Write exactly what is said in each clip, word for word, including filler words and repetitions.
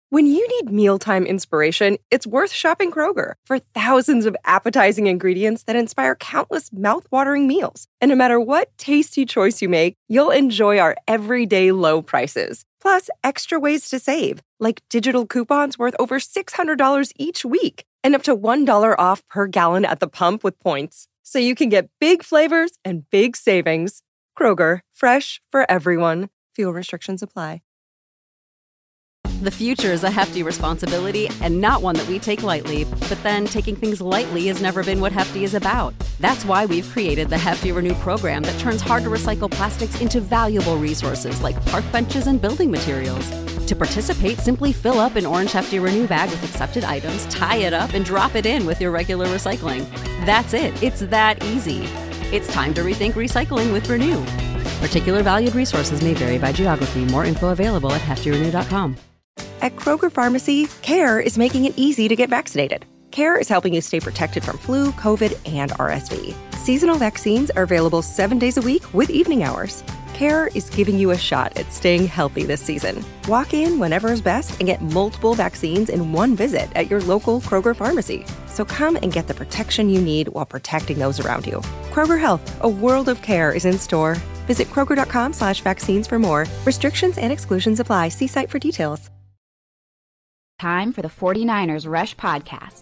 When you need mealtime inspiration, it's worth shopping Kroger for thousands of appetizing ingredients that inspire countless mouth-watering meals. And no matter what tasty choice you make, you'll enjoy our everyday low prices. Plus, extra ways to save, like digital coupons worth over six hundred dollars each week and up to one dollar off per gallon at the pump with points. So you can get big flavors and big savings. Kroger, fresh for everyone. Fuel restrictions apply. The future is a hefty responsibility and not one that we take lightly. But then taking things lightly has never been what Hefty is about. That's why we've created the Hefty Renew program that turns hard-to-recycle plastics into valuable resources like park benches and building materials. To participate, simply fill up an orange Hefty Renew bag with accepted items, tie it up, and drop it in with your regular recycling. That's it. It's that easy. It's time to rethink recycling with Renew. Particular valued resources may vary by geography. More info available at hefty renew dot com. At Kroger Pharmacy, CARE is making it easy to get vaccinated. CARE is helping you stay protected from flu, COVID, and R S V. Seasonal vaccines are available seven days a week with evening hours. CARE is giving you a shot at staying healthy this season. Walk in whenever is best and get multiple vaccines in one visit at your local Kroger Pharmacy. So come and get the protection you need while protecting those around you. Kroger Health, a world of care is in store. Visit Kroger.com slash vaccines for more. Restrictions and exclusions apply. See site for details. Time for the forty-niners Rush Podcast.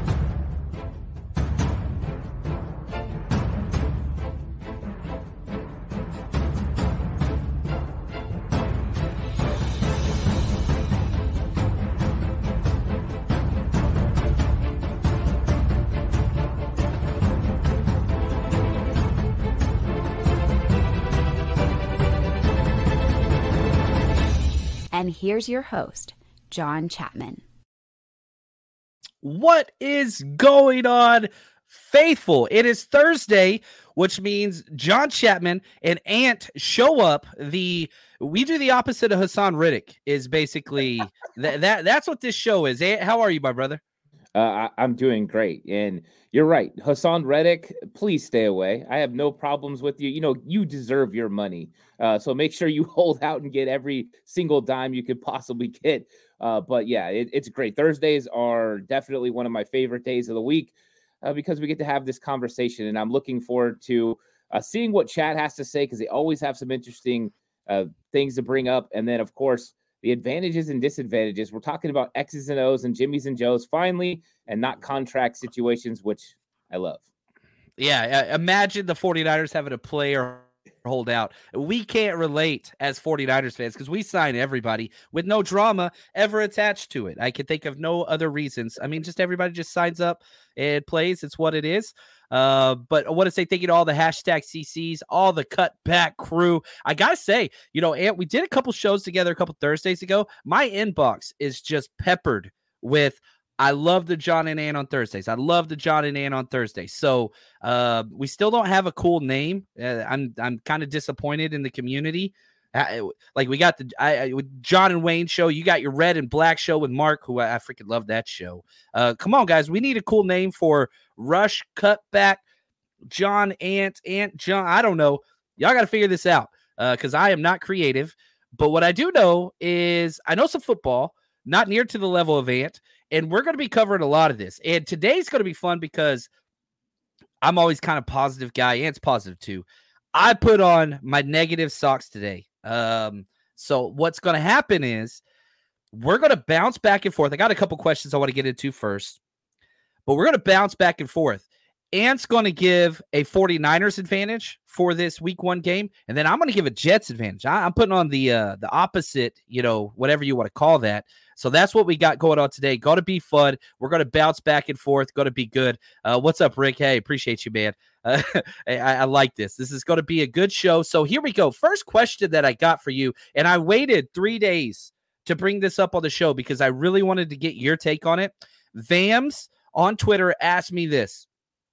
And here's your host, John Chapman. What is going on, faithful? It is Thursday, which means John Chapman and Ant show up. The we do the opposite of Hassan Riddick. Is basically that that that's what this show is. Ant, how are you, my brother? Uh, I, I'm doing great, and you're right, Hassan Reddick. Please stay away. I have no problems with you. You know, you deserve your money, uh, so make sure you hold out and get every single dime you could possibly get. Uh, but yeah, it, it's great. Thursdays are definitely one of my favorite days of the week uh, because we get to have this conversation, and I'm looking forward to uh, seeing what Chad has to say because they always have some interesting uh, things to bring up, and then of course, the advantages and disadvantages. We're talking about X's and O's and Jimmy's and Joe's finally, and not contract situations, which I love. Yeah, uh, imagine the forty-niners having a player hold out. We can't relate as forty-niners fans because we sign everybody with no drama ever attached to it. I can think of no other reasons. I mean, just everybody just signs up and plays. It's what it is. Uh, but I want to say thank you to all the hashtag C Cs, all the cutback crew. I got to say, you know, Ant, we did a couple shows together a couple Thursdays ago. My inbox is just peppered with, I love the John and Ann on Thursdays. I love the John and Ann on Thursdays. So uh, we still don't have a cool name. Uh, I'm I'm kind of disappointed in the community. Uh, like we got the I, I, with John and Wayne show. You got your Red and Black show with Mark, who I, I freaking love that show. Uh, come on, guys. We need a cool name for Rush Cutback, John, Ant, Ant, John. I don't know. Y'all got to figure this out because uh, I am not creative. But what I do know is I know some football, not near to the level of Ant. And we're going to be covering a lot of this. And today's going to be fun because I'm always kind of positive guy. Ant's positive too. I put on my negative socks today. Um, so what's going to happen is we're going to bounce back and forth. I got a couple questions I want to get into first, but we're going to bounce back and forth. Ant's going to give a forty-niners advantage for this week one game, and then I'm going to give a Jets advantage. I, I'm putting on the uh, the opposite, you know, whatever you want to call that. So that's what we got going on today. Got to be fun. We're going to bounce back and forth. Got to be good. Uh, what's up, Rick? Hey, appreciate you, man. Uh, I, I like this. This is going to be a good show. So here we go. First question that I got for you, and I waited three days to bring this up on the show because I really wanted to get your take on it. Vams on Twitter asked me this.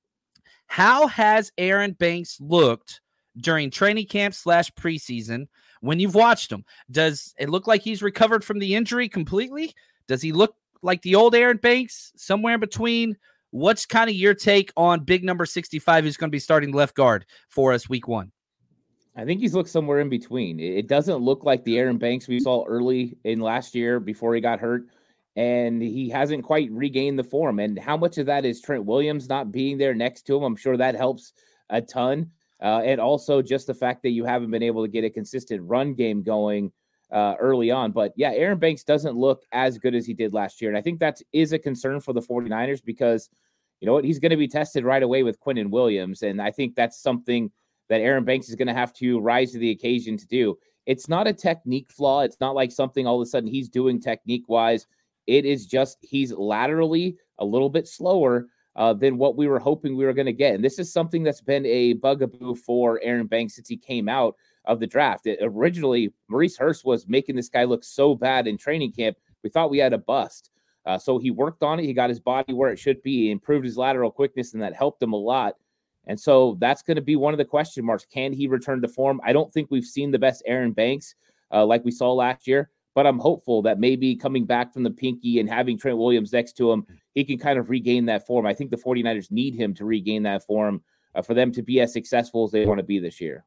How has Aaron Banks looked during training camp slash preseason when you've watched him? Does it look like he's recovered from the injury completely? Does he look like the old Aaron Banks, somewhere in between? What's kind of your take on big number sixty-five who's going to be starting left guard for us week one? I think he's looked somewhere in between. It doesn't look like the Aaron Banks we saw early in last year before he got hurt. and he hasn't quite regained the form. And how much of that is Trent Williams not being there next to him? I'm sure that helps a ton. Uh, and also just the fact that you haven't been able to get a consistent run game going uh, early on. But yeah, Aaron Banks doesn't look as good as he did last year. And I think that is a concern for the 49ers because, you know what, he's going to be tested right away with Quinnen Williams. And I think that's something that Aaron Banks is going to have to rise to the occasion to do. It's not a technique flaw. It's not like something all of a sudden he's doing technique wise. It is just he's laterally a little bit slower Uh, than what we were hoping we were going to get. And this is something that's been a bugaboo for Aaron Banks since he came out of the draft. It, originally, Maurice Hurst was making this guy look so bad in training camp, we thought we had a bust. Uh, so he worked on it. He got his body where it should be. He improved his lateral quickness, and that helped him a lot. And so that's going to be one of the question marks. Can he return to form? I don't think we've seen the best Aaron Banks uh, like we saw last year. But I'm hopeful that maybe coming back from the pinky and having Trent Williams next to him, he can kind of regain that form. I think the 49ers need him to regain that form uh, for them to be as successful as they want to be this year.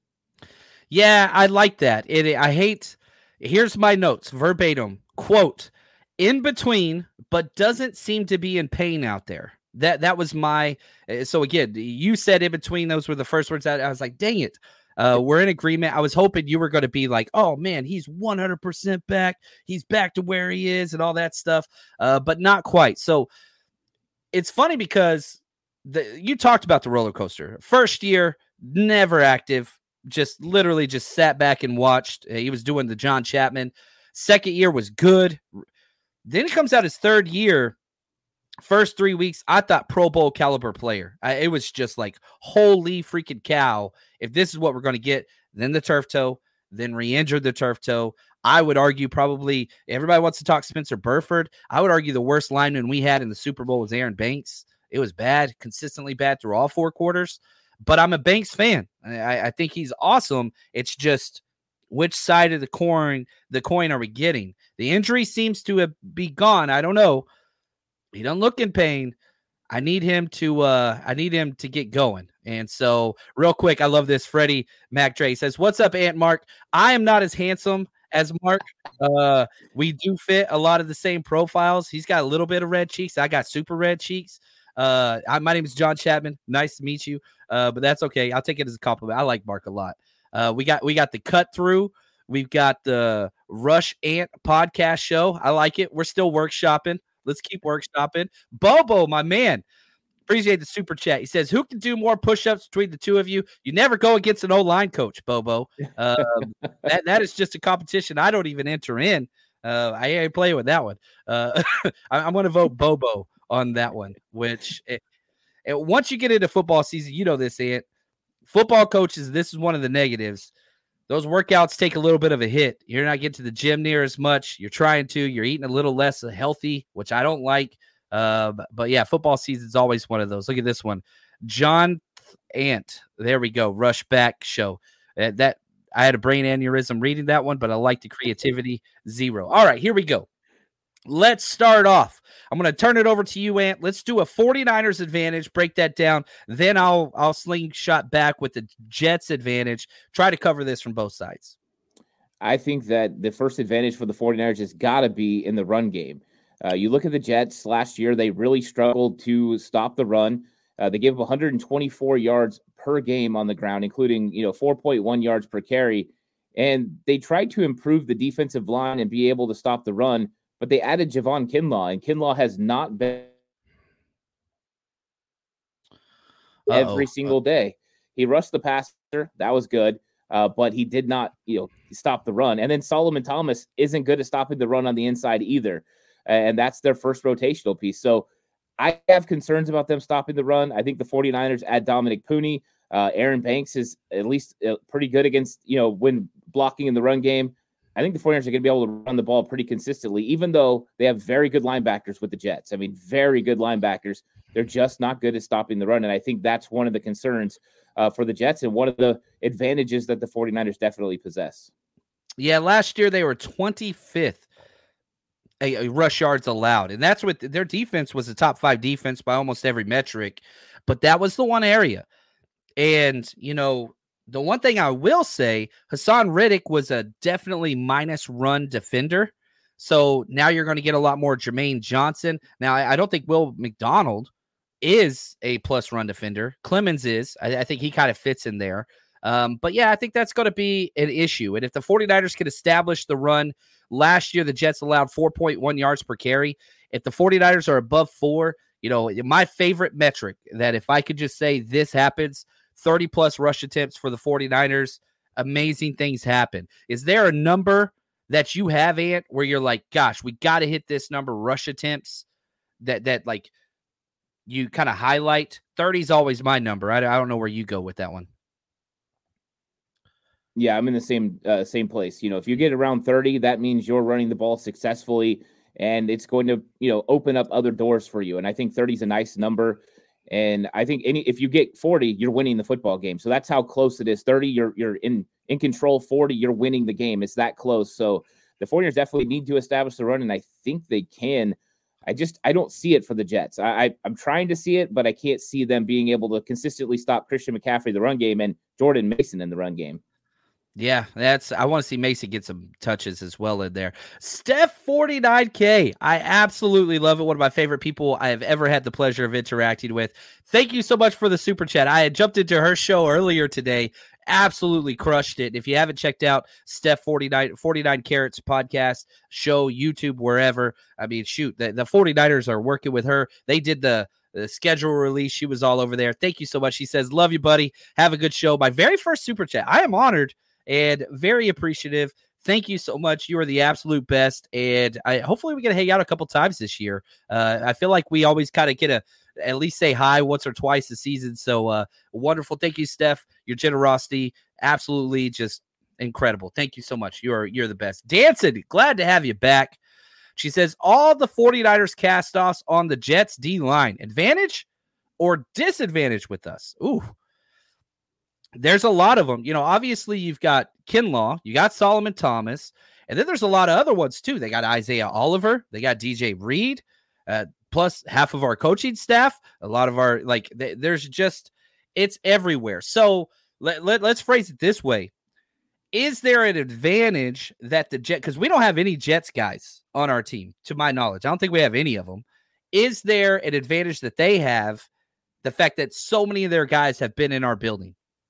Yeah, I like that. It, I hate, here's my notes, verbatim, quote, in between, but doesn't seem to be in pain out there. That that was my, so again, you said in between, those were the first words that I was like, dang it. Uh, we're in agreement. I was hoping you were going to be like, oh, man, he's one hundred percent back. He's back to where he is and all that stuff, uh, but not quite. So it's funny because the, you talked about the roller coaster. First year, never active, just literally just sat back and watched. He was doing the John Chapman. Second year was good. Then he comes out his third year. First three weeks, I thought Pro Bowl caliber player. I, it was just like, holy freaking cow. If this is what we're going to get, then the turf toe, then re-injured the turf toe. I would argue probably everybody wants to talk Spencer Burford. I would argue the worst lineman we had in the Super Bowl was Aaron Banks. It was bad, consistently bad through all four quarters. But I'm a Banks fan. I, I think he's awesome. It's just which side of the coin, the coin are we getting? The injury seems to have be gone. I don't know. He doesn't look in pain. I need him to uh I need him to get going. And so real quick, I love this. Freddie McDre says, what's up, Aunt Mark? I am not as handsome as Mark. Uh we do fit a lot of the same profiles. He's got a little bit of red cheeks. I got super red cheeks. Uh I, my name is John Chapman. Nice to meet you. Uh but that's okay. I'll take it as a compliment. I like Mark a lot. Uh we got we got the cut through. We've got the Rush Ant podcast show. I like it. We're still workshopping. Let's keep workshopping. Bobo, my man, appreciate the super chat. He says, who can do more push-ups between the two of you? You never go against an O-line coach, Bobo. Um, that, that is just a competition I don't even enter in. Uh, I ain't playing with that one. Uh, I, I'm going to vote Bobo on that one, which it, it, once you get into football season, you know this, Ant. Football coaches, this is one of the negatives. Those workouts take a little bit of a hit. You're not getting to the gym near as much. You're trying to. You're eating a little less healthy, which I don't like. Uh, but, but, yeah, football season is always one of those. Look at this one. John Ant. There we go. Rush back show. Uh, that I had a brain aneurysm reading that one, but I like the creativity. Zero. All right, here we go. Let's start off. I'm going to turn it over to you, Ant. Let's do a 49ers advantage, break that down. Then I'll I'll slingshot back with the Jets advantage, try to cover this from both sides. I think that the first advantage for the 49ers has got to be in the run game. Uh, you look at the Jets last year, they really struggled to stop the run. Uh, they gave up one hundred twenty-four yards per game on the ground, including, you know, four point one yards per carry. And they tried to improve the defensive line and be able to stop the run. But they added Javon Kinlaw, and Kinlaw has not been Uh-oh. every single day. He rushed the passer. That was good. Uh, but he did not, you know, stop the run. And then Solomon Thomas isn't good at stopping the run on the inside either. And that's their first rotational piece. So I have concerns about them stopping the run. I think the 49ers add Dominic Pooney. Uh, Aaron Banks is at least uh, pretty good against, you know, when blocking in the run game. I think the 49ers are going to be able to run the ball pretty consistently, even though they have very good linebackers with the Jets. I mean, very good linebackers. They're just not good at stopping the run. And I think that's one of the concerns uh, for the Jets and one of the advantages that the 49ers definitely possess. Yeah, last year they were twenty-fifth a, a rush yards allowed. And that's what their defense was, a top five defense by almost every metric. But that was the one area. And, you know, the one thing I will say, Hassan Reddick was a definitely minus run defender. So now you're going to get a lot more Jermaine Johnson. Now, I, I don't think Will McDonald is a plus run defender. Clemens is. I, I think he kind of fits in there. Um, but yeah, I think that's going to be an issue. And if the 49ers can establish the run, last year the Jets allowed four point one yards per carry. If the 49ers are above four, you know, my favorite metric that if I could just say this happens, thirty plus rush attempts for the 49ers, amazing things happen. Is there a number that you have, Ant, where you're like, gosh, we got to hit this number, rush attempts, that, that like you kind of highlight? thirty is always my number. I, I don't know where you go with that one. Yeah, I'm in the same uh, same place. You know, if you get around thirty, that means you're running the ball successfully, and it's going to, you know, open up other doors for you. And I think thirty is a nice number. And I think any if you get forty, you're winning the football game. So that's how close it is. thirty, you're you're in in control. forty, you're winning the game. It's that close. So the 49ers definitely need to establish the run, and I think they can. I just I don't see it for the Jets. I, I I'm trying to see it, but I can't see them being able to consistently stop Christian McCaffrey the run game and Jordan Mason in the run game. Yeah, that's I want to see Mason get some touches as well in there. Steph forty-nine K. I absolutely love it. One of my favorite people I have ever had the pleasure of interacting with. Thank you so much for the super chat. I had jumped into her show earlier today. Absolutely crushed it. If you haven't checked out Steph forty-nine, forty-nine Carats podcast, show, YouTube, wherever. I mean, shoot, the, the 49ers are working with her. They did the The schedule release. She was all over there. Thank you so much. She says, love you, buddy. Have a good show. My very first super chat. I am honored and very appreciative. Thank you so much. You are the absolute best. And I hopefully we get to hang out a couple times this year. Uh, I feel like we always kind of get a at least say hi once or twice a season. So uh, wonderful. Thank you, Steph. Your generosity, absolutely just incredible. Thank you so much. You're you're the best. Dancing, glad to have you back. She says, all the 49ers cast-offs on the Jets D-line, advantage or disadvantage with us? Ooh, there's a lot of them. You know, obviously you've got Kinlaw, you got Solomon Thomas, and then there's a lot of other ones too. They got Isaiah Oliver, they got D J Reed, uh, plus half of our coaching staff, a lot of our, like, th- there's just, it's everywhere. So let, let, let's phrase it this way. Is there an advantage that the Jet, because we don't have any Jets guys on our team, to my knowledge. I don't think we have any of them. Is there an advantage that they have, the fact that so many of their guys have been in our building?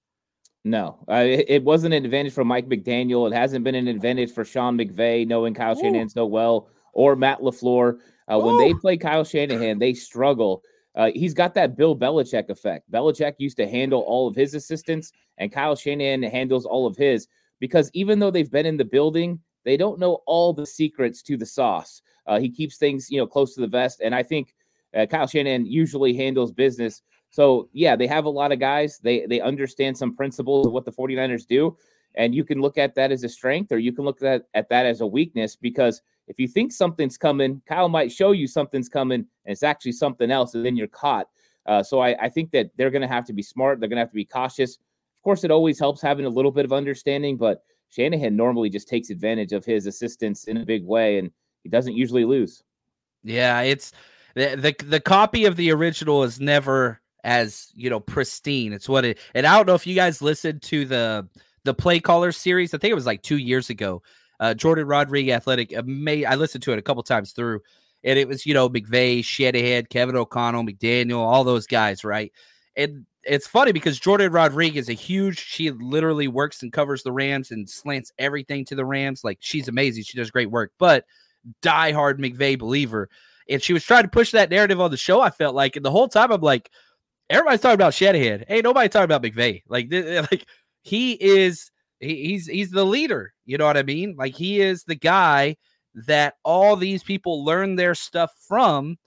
No, uh, it, it wasn't an advantage for Mike McDaniel. It hasn't been an advantage for Sean McVay, knowing Kyle Ooh. Shanahan so well, or Matt LaFleur. Uh, when they play Kyle Shanahan, they struggle. Uh, he's got that Bill Belichick effect. Belichick used to handle all of his assistants, and Kyle Shanahan handles all of his, because even though they've been in the building, they don't know all the secrets to the sauce. Uh, he keeps things, you know, close to the vest, and I think uh, Kyle Shanahan usually handles business. So, yeah, they have a lot of guys. They they understand some principles of what the 49ers do, and you can look at that as a strength, or you can look at, at that as a weakness, because if you think something's coming, Kyle might show you something's coming, and it's actually something else, and then you're caught. Uh, so I, I think that they're going to have to be smart. They're going to have to be cautious. Of course, it always helps having a little bit of understanding, but Shanahan normally just takes advantage of his assistants in a big way, and he doesn't usually lose. Yeah, it's the the, the copy of the original is never as, you know, pristine. It's what it, and I don't know if you guys listened to the the Play Caller series. I think it was like two years ago. Uh, Jordan Rodriguez, Athletic. May I listened to it a couple times through, and it was, you know, McVay, Shanahan, Kevin O'Connell, McDaniel, all those guys, right? And it's funny because Jordan Rodriguez is a huge, she literally works and covers the Rams and slants everything to the Rams. Like, she's amazing. She does great work, but diehard McVay believer. And she was trying to push that narrative on the show, I felt like. And the whole time I'm like, everybody's talking about Shanahan. Hey, nobody talking about McVay. Like, like he is, he, he's, he's the leader. You know what I mean? Like, he is the guy that all these people learn their stuff from.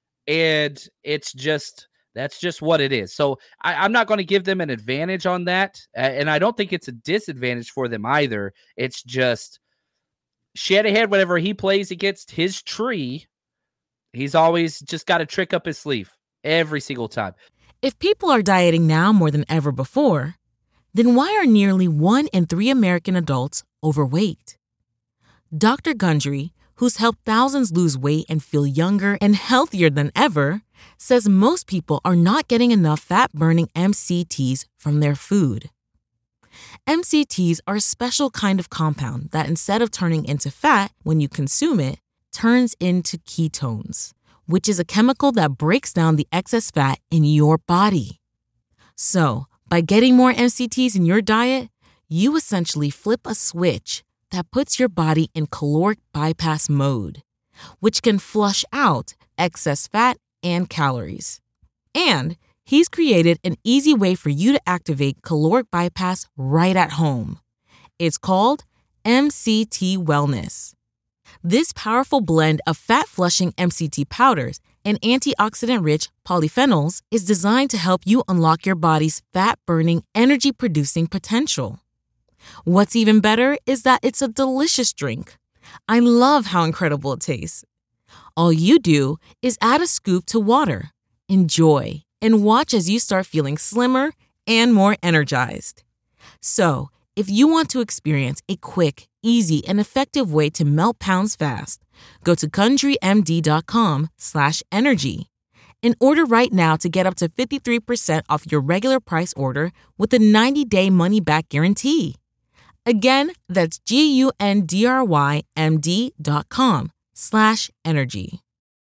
And it's just, that's just what it is. So I, I'm not going to give them an advantage on that. Uh, and I don't think it's a disadvantage for them either. It's just Shanahan, whenever he plays against his tree, he's always just got a trick up his sleeve every single time. If people are dieting now more than ever before, then why are nearly one in three American adults overweight? Doctor Gundry, who's helped thousands lose weight and feel younger and healthier than ever, says most people are not getting enough fat-burning M C Ts from their food. M C Ts are a special kind of compound that instead of turning into fat when you consume it, turns into ketones, which is a chemical that breaks down the excess fat in your body. So, by getting more M C Ts in your diet, you essentially flip a switch that puts your body in caloric bypass mode, which can flush out excess fat and calories. And he's created an easy way for you to activate caloric bypass right at home. It's called M C T Wellness. This powerful blend of fat-flushing M C T powders and antioxidant-rich polyphenols is designed to help you unlock your body's fat-burning, energy-producing potential. What's even better is that it's a delicious drink. I love how incredible it tastes. All you do is add a scoop to water, enjoy, and watch as you start feeling slimmer and more energized. So, if you want to experience a quick, easy, and effective way to melt pounds fast, go to CountryMD.com slash energy and order right now to get up to fifty-three percent off your regular price order with a ninety-day money-back guarantee. Again, that's G-U-N-D-R-Y-M-D dot com slash energy.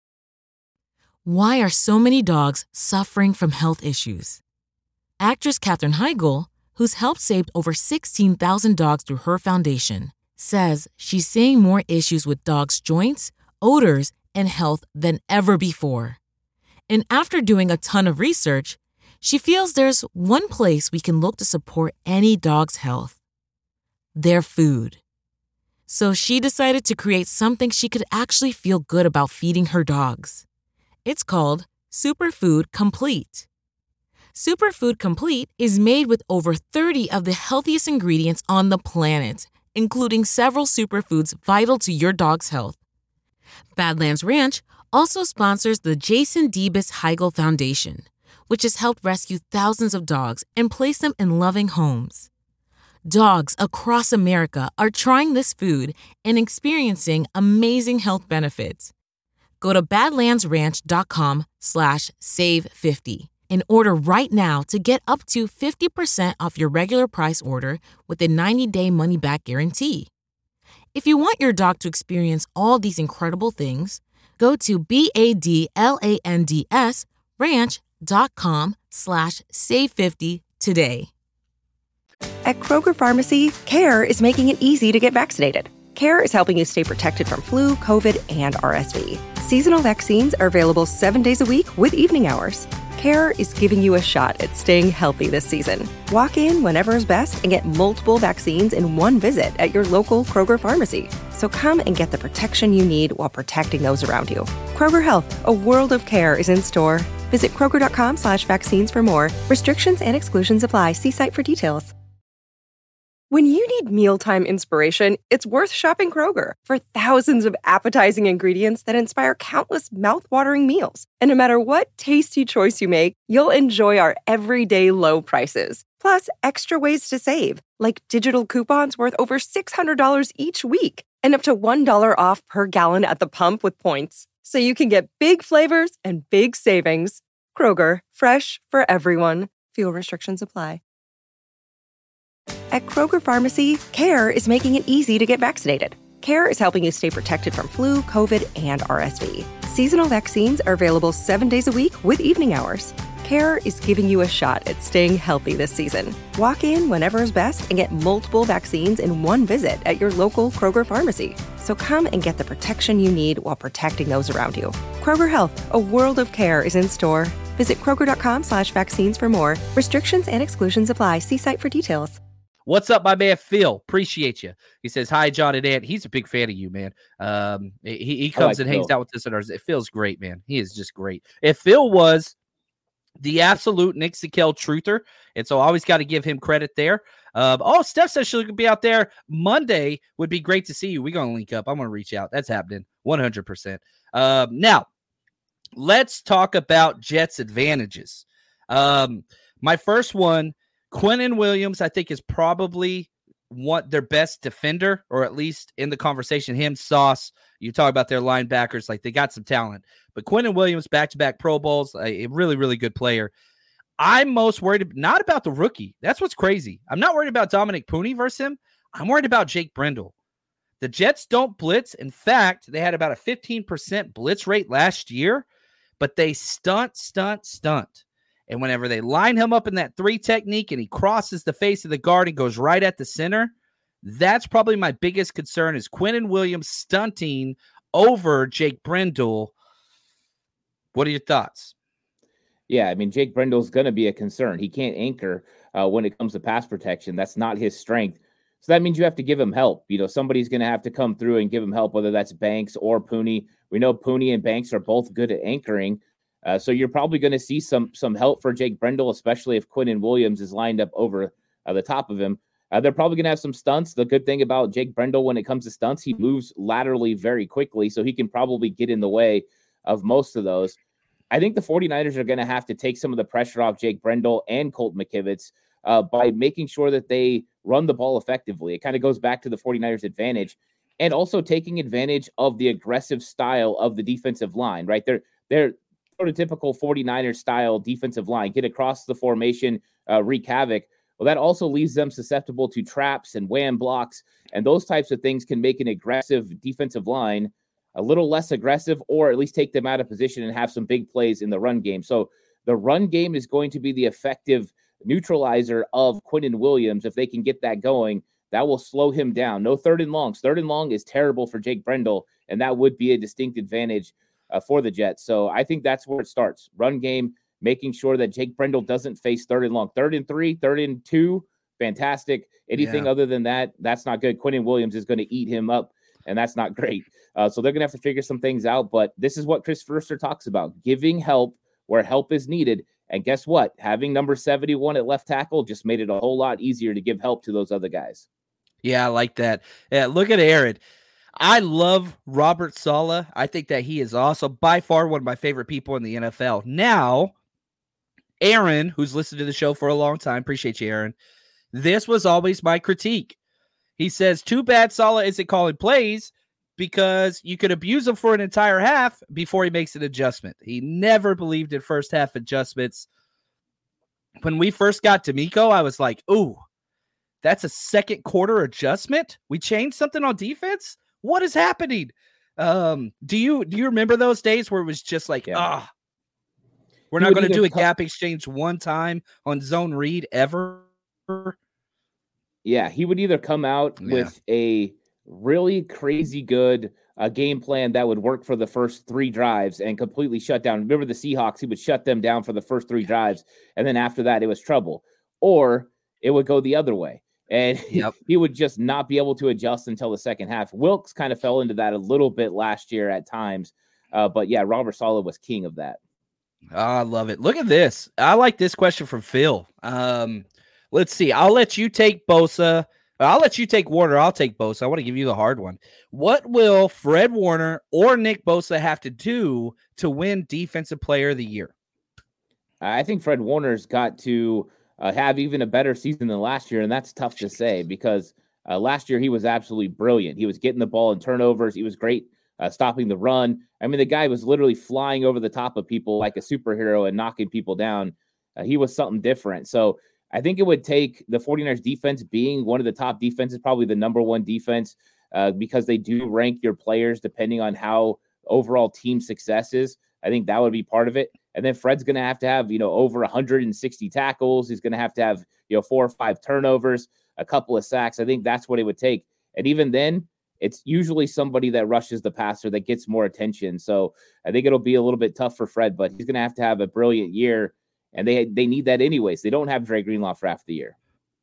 Why are so many dogs suffering from health issues? Actress Katherine Heigl, who's helped save over sixteen thousand dogs through her foundation, says she's seeing more issues with dogs' joints, odors, and health than ever before. And after doing a ton of research, she feels there's one place we can look to support any dog's health: their food. So she decided to create something she could actually feel good about feeding her dogs. It's called Superfood Complete. Superfood Complete is made with over thirty of the healthiest ingredients on the planet, including several superfoods vital to your dog's health. Badlands Ranch also sponsors the Jason Debus Heigl Foundation, which has helped rescue thousands of dogs and place them in loving homes. Dogs across America are trying this food and experiencing amazing health benefits. Go to badlandsranch.com slash save 50 and order right now to get up to fifty percent off your regular price order with a ninety-day money-back guarantee. If you want your dog to experience all these incredible things, go to B-A-D-L-A-N-D-S ranch.com slash save 50 today. At Kroger Pharmacy, CARE is making it easy to get vaccinated. CARE is helping you stay protected from flu, COVID, and R S V. Seasonal vaccines are available seven days a week with evening hours. CARE is giving you a shot at staying healthy this season. Walk in whenever is best and get multiple vaccines in one visit at your local Kroger Pharmacy. So come and get the protection you need while protecting those around you. Kroger Health, a world of care is in store. Visit Kroger.com slash vaccines for more. Restrictions and exclusions apply. See site for details. When you need mealtime inspiration, it's worth shopping Kroger for thousands of appetizing ingredients that inspire countless mouth-watering meals. And no matter what tasty choice you make, you'll enjoy our everyday low prices. Plus, extra ways to save, like digital coupons worth over six hundred dollars each week and up to one dollar off per gallon at the pump with points. So you can get big flavors and big savings. Kroger, fresh for everyone. Fuel restrictions apply. At Kroger Pharmacy, CARE is making it easy to get vaccinated. CARE is helping you stay protected from flu, COVID, and R S V. Seasonal vaccines are available seven days a week with evening hours. CARE is giving you a shot at staying healthy this season. Walk in whenever is best and get multiple vaccines in one visit at your local Kroger Pharmacy. So come and get the protection you need while protecting those around you. Kroger Health, a world of care is in store. Visit Kroger.com slash vaccines for more. Restrictions and exclusions apply. See site for details. What's up, my man Phil? Appreciate you. He says, hi, John and Ant. He's a big fan of you, man. Um, he, he comes like and Phil. hangs out with us. And ours. It feels great, man. He is just great. If Phil was the absolute Nick Sikel truther, and so I always got to give him credit there. Um, oh, Steph says she'll be out there Monday. Would be great to see you. We're going to link up. I'm going to reach out. That's happening one hundred percent. Um, now, let's talk about Jets' advantages. Um, my first one, Quinnen Williams, I think, is probably one their best defender, or at least in the conversation. Him, Sauce, you talk about their linebackers, like they got some talent. But Quinnen Williams, back-to-back Pro Bowls, a really, really good player. I'm most worried not about the rookie. That's what's crazy. I'm not worried about Dominic Pooney versus him. I'm worried about Jake Brendel. The Jets don't blitz. In fact, they had about a fifteen percent blitz rate last year, but they stunt, stunt, stunt. And whenever they line him up in that three technique and he crosses the face of the guard and goes right at the center, that's probably my biggest concern is Quinnen Williams stunting over Jake Brendel. What are your thoughts? Yeah, I mean, Jake Brendel's going to be a concern. He can't anchor uh, when it comes to pass protection. That's not his strength. So that means you have to give him help. You know, somebody's going to have to come through and give him help, whether that's Banks or Pooney. We know Pooney and Banks are both good at anchoring. Uh, so you're probably going to see some some help for Jake Brendel, especially if Quinnen Williams is lined up over uh, the top of him. Uh, they're probably going to have some stunts. The good thing about Jake Brendel when it comes to stunts, he moves laterally very quickly, so he can probably get in the way of most of those. I think the 49ers are going to have to take some of the pressure off Jake Brendel and Colt McKivitz uh, by making sure that they run the ball effectively. It kind of goes back to the 49ers advantage and also taking advantage of the aggressive style of the defensive line, right? They're, they're prototypical 49ers style defensive line, get across the formation, uh, wreak havoc. Well, that also leaves them susceptible to traps and wham blocks, and those types of things can make an aggressive defensive line a little less aggressive, or at least take them out of position and have some big plays in the run game. So the run game is going to be the effective neutralizer of Quinnen Williams. If they can get that going, that will slow him down. No third and longs. Third and long is terrible for Jake Brendel, and that would be a distinct advantage uh, for the Jets. So I think that's where it starts. Run game, making sure that Jake Brendel doesn't face third and long. Third and three, third and two, fantastic. Anything yeah. other than that, that's not good. Quinnen Williams is going to eat him up, and that's not great. Uh, so they're going to have to figure some things out. But this is what Chris Foerster talks about, giving help where help is needed. And guess what? Having number seventy-one at left tackle just made it a whole lot easier to give help to those other guys. Yeah, I like that. Yeah, look at Aaron. I love Robert Saleh. I think that he is also by far one of my favorite people in the N F L. Now, Aaron, who's listened to the show for a long time, appreciate you, Aaron. This was always my critique. He says, too bad Saleh isn't calling plays, because you could abuse him for an entire half before he makes an adjustment. He never believed in first half adjustments. When we first got D'Amico, I was like, ooh, that's a second quarter adjustment? We changed something on defense? What is happening? Um, do you do you remember those days where it was just like, ah, yeah. we're he not going to do a co- gap exchange one time on zone read ever? Yeah, he would either come out yeah. with a really crazy good uh, game plan that would work for the first three drives and completely shut down. Remember the Seahawks, he would shut them down for the first three drives. And then after that, it was trouble. Or it would go the other way. And yep. he would just not be able to adjust until the second half. Wilkes kind of fell into that a little bit last year at times. Uh, but yeah, Robert Saleh was king of that. Oh, I love it. Look at this. I like this question from Phil. Um, let's see. I'll let you take Bosa. I'll let you take Warner. I'll take Bosa. I want to give you the hard one. What will Fred Warner or Nick Bosa have to do to win Defensive Player of the Year? I think Fred Warner's got to uh, have even a better season than last year, and that's tough to say because uh, last year he was absolutely brilliant. He was getting the ball in turnovers. He was great uh, stopping the run. I mean, the guy was literally flying over the top of people like a superhero and knocking people down. Uh, he was something different. So I think it would take the 49ers defense being one of the top defenses, probably the number one defense, uh, because they do rank your players depending on how overall team success is. I think that would be part of it. And then Fred's going to have to have, you know, over one hundred sixty tackles. He's going to have to have, you know, four or five turnovers, a couple of sacks. I think that's what it would take. And even then, it's usually somebody that rushes the passer that gets more attention. So I think it'll be a little bit tough for Fred, but he's going to have to have a brilliant year. And they they need that anyways. They don't have Dre Greenlaw for half the year.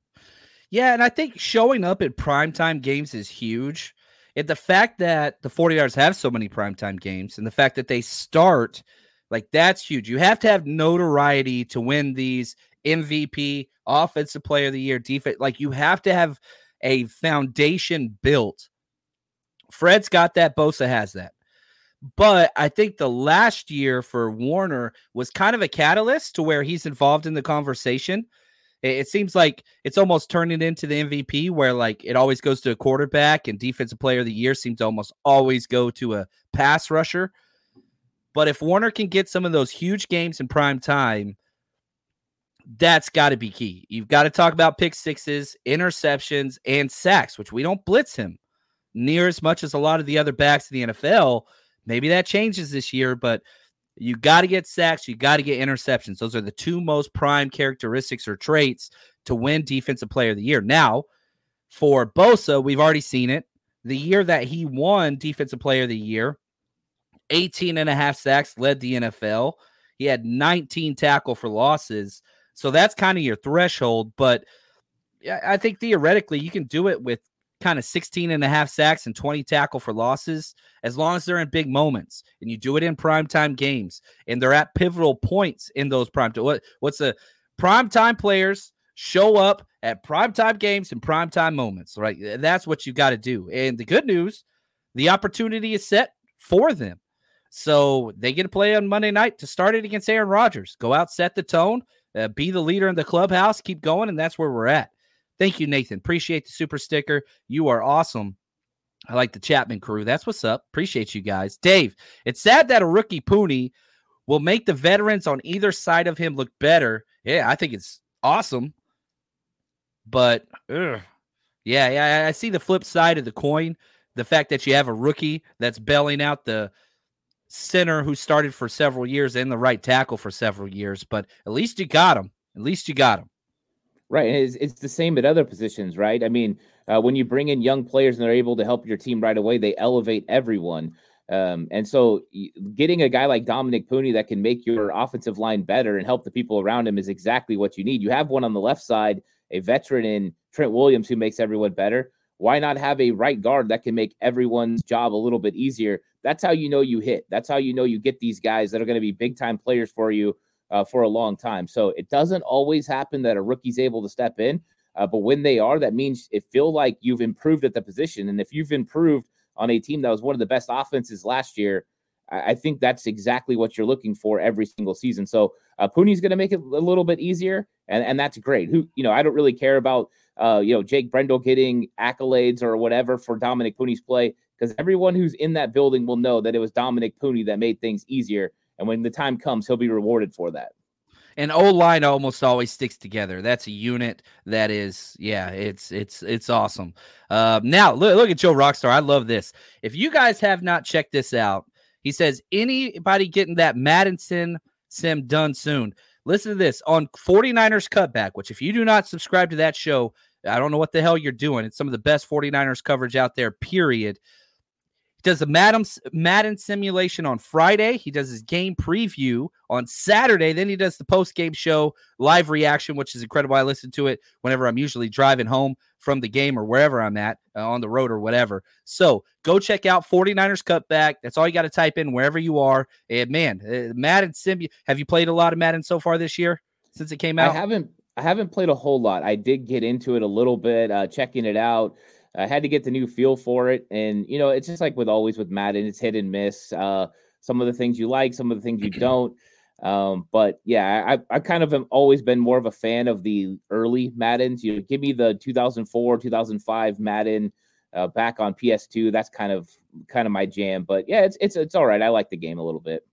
Yeah, and I think showing up at primetime games is huge. And the fact that the 49ers have so many primetime games and the fact that they start, like, that's huge. You have to have notoriety to win these M V P, Offensive Player of the Year, defense. Like, you have to have a foundation built. Fred's got that. Bosa has that. But I think the last year for Warner was kind of a catalyst to where he's involved in the conversation. It seems like it's almost turning into the M V P where, like, it always goes to a quarterback and Defensive Player of the Year seems to almost always go to a pass rusher. But if Warner can get some of those huge games in prime time, That's got to be key. You've got to talk about pick sixes, interceptions, and sacks, which we don't blitz him near as much as a lot of the other backs in the N F L. Maybe that changes this year, but you got to get sacks. You got to get interceptions. Those are the two most prime characteristics or traits to win Defensive Player of the Year. Now, for Bosa, we've already seen it. The year that he won Defensive Player of the Year, eighteen and a half sacks, led the N F L. He had nineteen tackle for losses. So that's kind of your threshold. But I think theoretically you can do it with kind of sixteen and a half sacks and twenty tackle for losses, as long as they're in big moments and you do it in primetime games and they're at pivotal points in those prime. What, what's the primetime players show up at primetime games and primetime moments, right? That's what you got to do. And the good news, the opportunity is set for them. So they get to play on Monday night to start it against Aaron Rodgers. Go out, set the tone, uh, be the leader in the clubhouse, keep going, and that's where we're at. Thank you, Nathan. Appreciate the super sticker. You are awesome. I like the Chapman crew. That's what's up. Appreciate you guys. Dave, it's sad that a rookie Pooney will make the veterans on either side of him look better. Yeah, I think it's awesome. But, ugh. yeah, yeah, I see the flip side of the coin. The fact that you have a rookie that's bailing out the center who started for several years and the right tackle for several years. But at least you got him. At least you got him. Right. It's, it's the same at other positions, right? I mean, uh, when you bring in young players and they're able to help your team right away, they elevate everyone. Um, and so getting a guy like Dominic Pooney that can make your offensive line better and help the people around him is exactly what you need. You have one on the left side, a veteran in Trent Williams who makes everyone better. Why not have a right guard that can make everyone's job a little bit easier? That's how you know you hit. That's how you know you get these guys that are going to be big-time players for you uh, for a long time. So it doesn't always happen that a rookie's able to step in, uh, but when they are, that means it feels like you've improved at the position. And if you've improved on a team that was one of the best offenses last year, I, I think that's exactly what you're looking for every single season. So uh, Pooney's going to make it a little bit easier, and, and that's great. Who, you know, I don't really care about Uh, you know, Jake Brendel getting accolades or whatever for Dominic Pooney's play, because everyone who's in that building will know that it was Dominic Pooney that made things easier. And when the time comes, he'll be rewarded for that. And O-line almost always sticks together. That's a unit that is, yeah, it's it's it's awesome. Uh, now, look, look at Joe Rockstar. I love this. If you guys have not checked this out, he says, anybody getting that Madison sim done soon? Listen to this on forty-niners Cutback, which if you do not subscribe to that show, I don't know what the hell you're doing. It's some of the best forty-niners coverage out there, period. He does a Madden, Madden simulation on Friday. He does his game preview on Saturday. Then he does the post-game show live reaction, which is incredible. I listen to it whenever I'm usually driving home from the game or wherever I'm at, uh, on the road or whatever. So go check out forty-niners Cutback. That's all you got to type in wherever you are. And man, uh, Madden sim. Have you played a lot of Madden so far this year since it came out? I haven't. I haven't played a whole lot. I did get into it a little bit, uh, checking it out. I had to get the new feel for it. And, you know, it's just like with always with Madden, it's hit and miss. Uh, some of the things you like, some of the things you don't. Um, but yeah, I, I kind of have always been more of a fan of the early Maddens. You know, give me the two thousand four, two thousand five Madden uh, back on P S two. That's kind of kind of my jam. But yeah, it's it's it's all right. I like the game a little bit.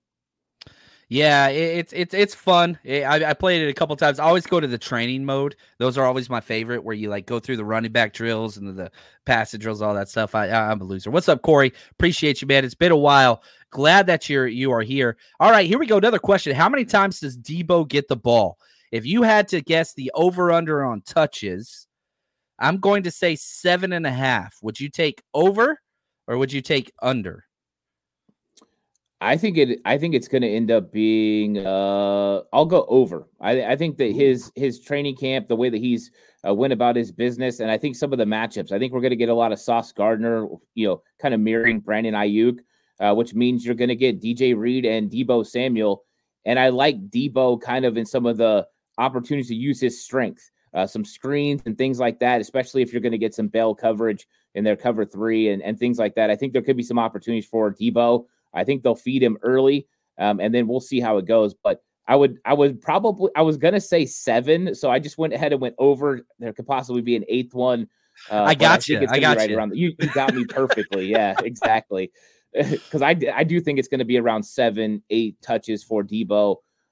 Yeah, it's it's it's fun. I, I played it a couple times. I always go to the training mode. Those are always my favorite, where you like go through the running back drills and the, the passing drills, all that stuff. I, I'm a loser. What's up, Corey? Appreciate you, man. It's been a while. Glad that you're you are here. All right, here we go. Another question: how many times does Debo get the ball? If you had to guess the over under on touches, I'm going to say seven and a half. Would you take over or would you take under? I think it. I think it's going to end up being. Uh, I'll go over. I, I think that his his training camp, the way that he's uh, went about his business, and I think some of the matchups. I think we're going to get a lot of Sauce Gardner, you know, kind of mirroring Brandon Ayuk, uh, which means you're going to get D J Reed and Deebo Samuel. And I like Deebo kind of in some of the opportunities to use his strength, uh, some screens and things like that. Especially if you're going to get some bail coverage in their cover three and and things like that. I think there could be some opportunities for Deebo. I think they'll feed him early, um, and then we'll see how it goes. But I would, I would probably, I was gonna say seven, so I just went ahead and went over. There could possibly be an eighth one. Uh, I got you. I, I got right you. Around the, you. You got me perfectly. Yeah, exactly. Because I, I do think it's going to be around seven, eight touches for Deebo.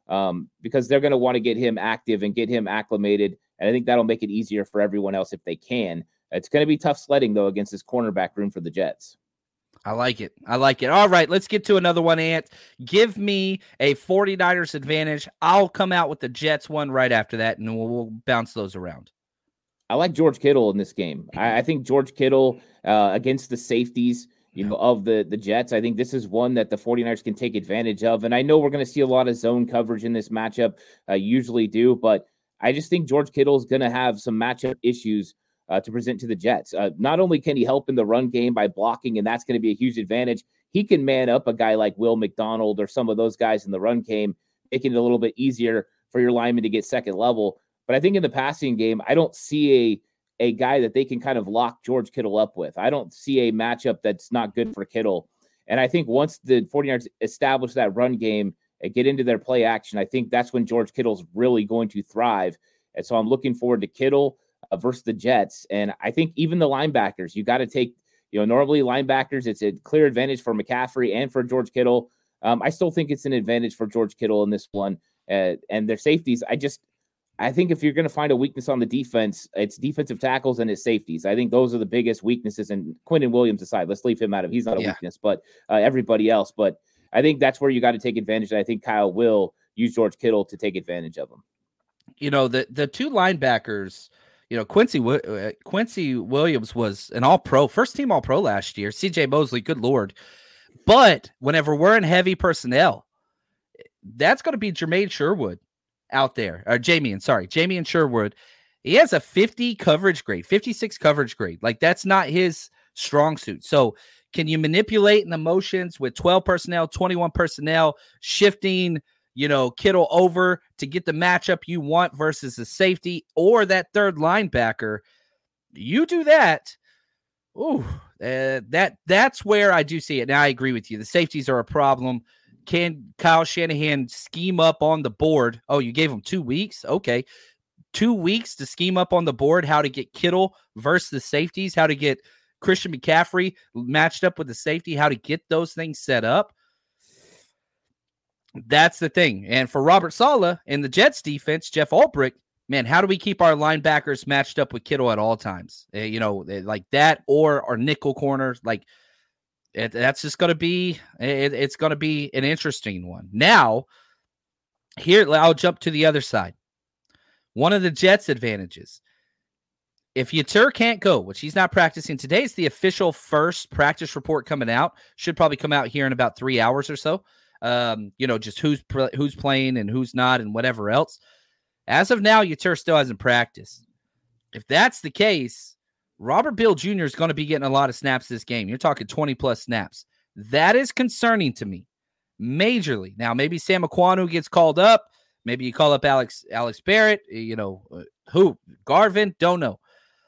um, because they're going to want to get him active and get him acclimated. And I think that'll make it easier for everyone else if they can. It's going to be tough sledding, though, against this cornerback room for the Jets. I like it. I like it. All right, let's get to another one, Ant. Give me a 49ers advantage. I'll come out with the Jets one right after that, and we'll, we'll bounce those around. I like George Kittle in this game. I, I think George Kittle uh, against the safeties, you know, of the, the Jets, I think this is one that the 49ers can take advantage of. And I know we're going to see a lot of zone coverage in this matchup, uh, usually do, but I just think George Kittle is going to have some matchup issues uh, to present to the Jets. Uh, not only can he help in the run game by blocking, and that's going to be a huge advantage, he can man up a guy like Will McDonald or some of those guys in the run game, making it a little bit easier for your lineman to get second level. But I think in the passing game, I don't see a, a guy that they can kind of lock George Kittle up with. I don't see a matchup that's not good for Kittle. And I think once the 49ers establish that run game and get into their play action, I think that's when George Kittle's really going to thrive. And so I'm looking forward to Kittle uh, versus the Jets. And I think even the linebackers, you got to take, you know, normally linebackers, it's a clear advantage for McCaffrey and for George Kittle. Um, I still think it's an advantage for George Kittle in this one. Uh, and their safeties, I just, I think if you're going to find a weakness on the defense, it's defensive tackles and it's safeties. I think those are the biggest weaknesses. And Quinnen Williams aside, let's leave him out of. He's not a yeah. weakness, but uh, everybody else. But I think that's where you got to take advantage. And I think Kyle will use George Kittle to take advantage of him. You know, the the two linebackers. You know, Quincy uh, Quincy Williams was an All-Pro, first team All-Pro last year. C J Mosley, good Lord. But whenever we're in heavy personnel, that's going to be Jermaine Sherwood out there, or Jamie, sorry, Jamie and Sherwood. He has a fifty coverage grade, fifty-six coverage grade. Like, that's not his strong suit. So can you manipulate in the motions with twelve personnel, twenty-one personnel, shifting, you know, Kittle over to get the matchup you want versus the safety or that third linebacker? You do that. Ooh, uh, that that's where I do see it. Now, I agree with you. The safeties are a problem. Can Kyle Shanahan scheme up on the board? Oh, you gave him two weeks? Okay. Two weeks to scheme up on the board how to get Kittle versus the safeties, how to get Christian McCaffrey matched up with the safety, how to get those things set up. That's the thing. And for Robert Saleh and the Jets defense, Jeff Ulbrich, man, how do we keep our linebackers matched up with Kittle at all times? Uh, you know, like that, or our nickel corners, like, It, that's just going to be, it, it's going to be an interesting one. Now, here, I'll jump to the other side. One of the Jets' advantages. If Yetur can't go, which he's not practicing, today is the official first practice report coming out. Should probably come out here in about three hours or so. Um, you know, just who's who's playing and who's not and whatever else. As of now, Yetur still hasn't practiced. If that's the case, Robert Beal Junior is going to be getting a lot of snaps this game. You're talking twenty plus snaps. That is concerning to me, majorly. Now, maybe Sam Aquanu gets called up. Maybe you call up Alex Alex Barrett. You know, uh, who? Garvin? Don't know.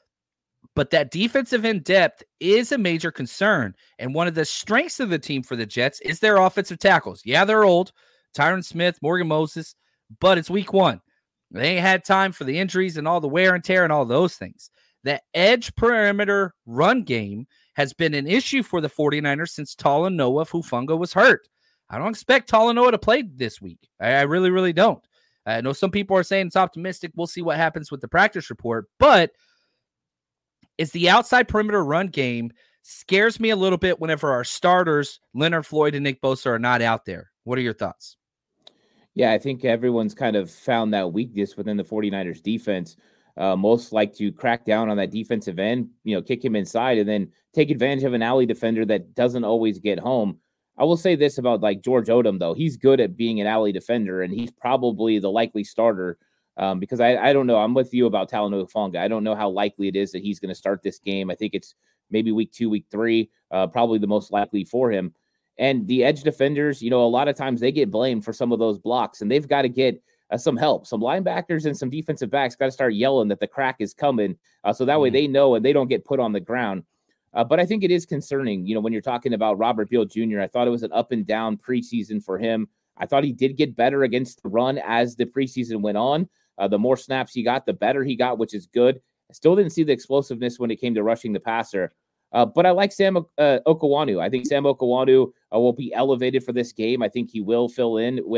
But that defensive in-depth is a major concern. And one of the strengths of the team for the Jets is their offensive tackles. Yeah, they're old. Tyron Smith, Morgan Moses. But it's week one. They ain't had time for the injuries and all the wear and tear and all those things. The edge perimeter run game has been an issue for the 49ers since Talanoa Hufanga was hurt. I don't expect Talanoa to play this week. I, I really, really don't. I know some people are saying it's optimistic. We'll see what happens with the practice report. But it's the outside perimeter run game scares me a little bit whenever our starters, Leonard Floyd and Nick Bosa, are not out there. What are your thoughts? Yeah, I think everyone's kind of found that weakness within the 49ers defense. Uh, most like to crack down on that defensive end, you know, kick him inside and then take advantage of an alley defender that doesn't always get home. I will say this about like George Odom, though. He's good at being an alley defender, and he's probably the likely starter um, because I, I don't know. I'm with you about Talanoa Hufanga. I don't know how likely it is that he's going to start this game. I think it's maybe week two, week three, uh, probably the most likely for him. And the edge defenders, you know, a lot of times they get blamed for some of those blocks, and they've got to get Uh, some help. Some linebackers and some defensive backs got to start yelling that the crack is coming, uh, so that way they know and they don't get put on the ground. Uh, but I think it is concerning, you know, when you're talking about Robert Beal Junior I thought it was an up and down preseason for him. I thought he did get better against the run as the preseason went on. Uh, the more snaps he got, the better he got, which is good. I still didn't see the explosiveness when it came to rushing the passer. Uh, but I like Sam uh, Okawanu. I think Sam Okawanu uh, will be elevated for this game. I think he will fill in with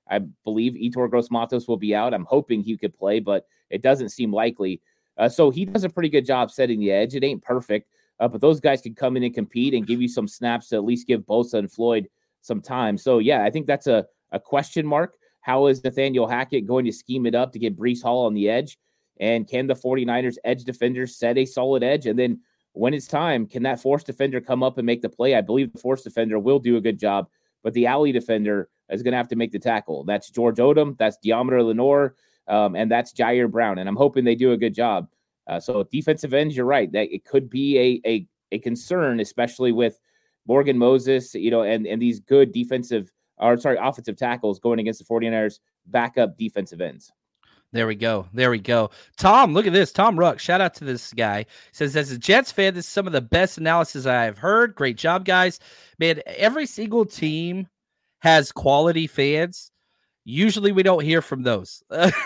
I believe Yetur Gross-Matos will be out. I'm hoping he could play, but it doesn't seem likely. Uh, so he does a pretty good job setting the edge. It ain't perfect, uh, but those guys can come in and compete and give you some snaps to at least give Bosa and Floyd some time. So, yeah, I think that's a, a question mark. How is Nathaniel Hackett going to scheme it up to get Breece Hall on the edge? And can the 49ers edge defenders set a solid edge? And then when it's time, can that force defender come up and make the play? I believe the force defender will do a good job, but the alley defender is going to have to make the tackle. That's George Odom, that's Deommodore Lenoir, um, and that's Jair Brown. And I'm hoping they do a good job. Uh, so defensive ends, you're right, that it could be a, a, a concern, especially with Morgan Moses, you know, and, and these good defensive, or sorry, offensive tackles going against the 49ers backup defensive ends. There we go. There we go. Tom, look at this. Tom Ruck, shout out to this guy. He says, as a Jets fan, this is some of the best analysis I have heard. Great job, guys. Man, every single team has quality fans. Usually we don't hear from those.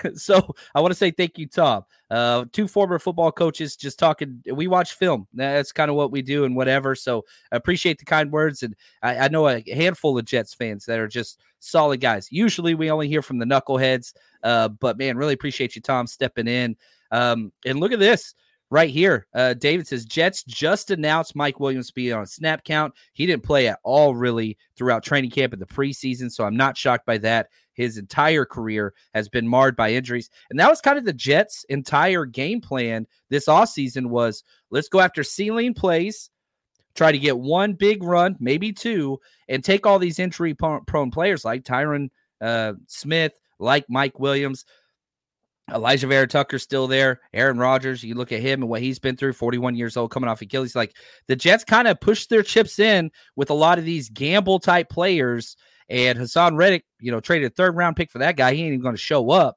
So I want to say thank you, Tom. Uh, two former football coaches just talking. We watch film. That's kind of what we do and whatever. So I appreciate the kind words. And I, I know a handful of Jets fans that are just solid guys. Usually we only hear from the knuckleheads. Uh, but, man, really appreciate you, Tom, stepping in. Um, and look at this right here. Uh, David says, Jets just announced Mike Williams being on a snap count. He didn't play at all, really, throughout training camp in the preseason, so I'm not shocked by that. His entire career has been marred by injuries. And that was kind of the Jets' entire game plan this offseason was, let's go after ceiling plays, try to get one big run, maybe two, and take all these injury-prone players like Tyron uh, Smith, like Mike Williams. Elijah Vera Tucker's still there. Aaron Rodgers, you look at him and what he's been through, forty-one years old, coming off Achilles. Like, the Jets kind of pushed their chips in with a lot of these gamble-type players, and Hassan Reddick, you know, traded a third-round pick for that guy. He ain't even going to show up.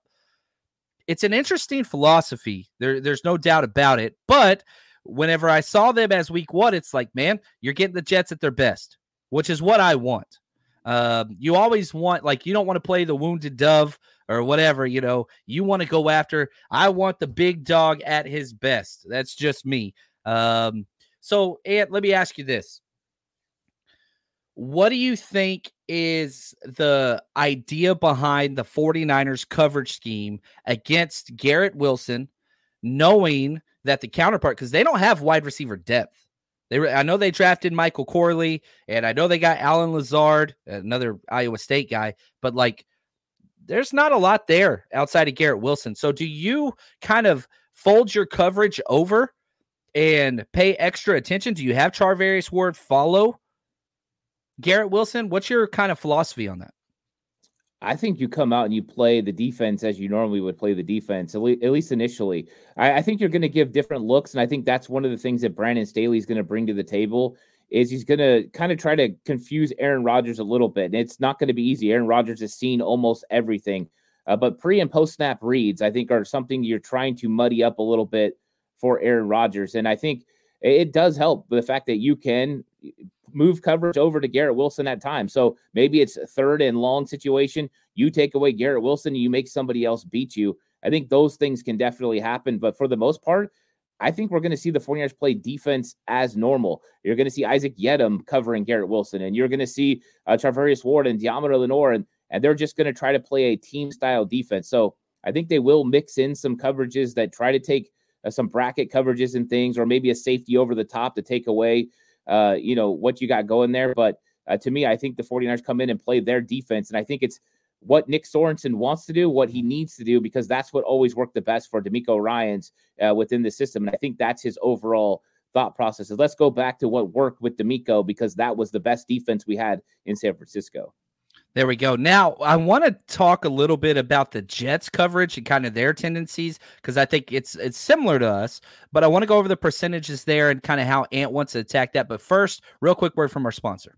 It's an interesting philosophy. There, there's no doubt about it. But whenever I saw them as week one, it's like, man, you're getting the Jets at their best, which is what I want. Um, you always want, like, you don't want to play the wounded dove or whatever, you know, you want to go after, I want the big dog at his best. That's just me. Um, so, Ant, let me ask you this. What do you think is the idea behind the 49ers coverage scheme against Garrett Wilson, knowing that the counterpart, because they don't have wide receiver depth. They, I know they drafted Michael Corley, and I know they got Alan Lazard, another Iowa State guy, but like, there's not a lot there outside of Garrett Wilson. So do you kind of fold your coverage over and pay extra attention? Do you have Charvarius Ward follow Garrett Wilson? What's your kind of philosophy on that? I think you come out and you play the defense as you normally would play the defense, at, le- at least initially. I, I think you're going to give different looks, and I think that's one of the things that Brandon Staley is going to bring to the table is he's going to kind of try to confuse Aaron Rodgers a little bit. And it's not going to be easy. Aaron Rodgers has seen almost everything. Uh, but pre and post snap reads, I think, are something you're trying to muddy up a little bit for Aaron Rodgers. And I think it does help the fact that you can move coverage over to Garrett Wilson at times. So maybe it's a third and long situation. You take away Garrett Wilson and you make somebody else beat you. I think those things can definitely happen. But for the most part, I think we're going to see the 49ers play defense as normal. You're going to see Isaac Yedem covering Garrett Wilson, and you're going to see uh, Charvarius Ward and Deommodore Lenoir, and, and they're just going to try to play a team-style defense. So I think they will mix in some coverages that try to take uh, some bracket coverages and things, or maybe a safety over the top to take away, uh, you know, what you got going there. But uh, to me, I think the 49ers come in and play their defense, and I think it's what Nick Sorensen wants to do, what he needs to do, because that's what always worked the best for DeMeco Ryans uh, within the system. And I think that's his overall thought process. So let's go back to what worked with DeMeco, because that was the best defense we had in San Francisco. There we go. Now, I want to talk a little bit about the Jets coverage and kind of their tendencies, because I think it's it's similar to us, but I want to go over the percentages there and kind of how Ant wants to attack that. But first, real quick word from our sponsor.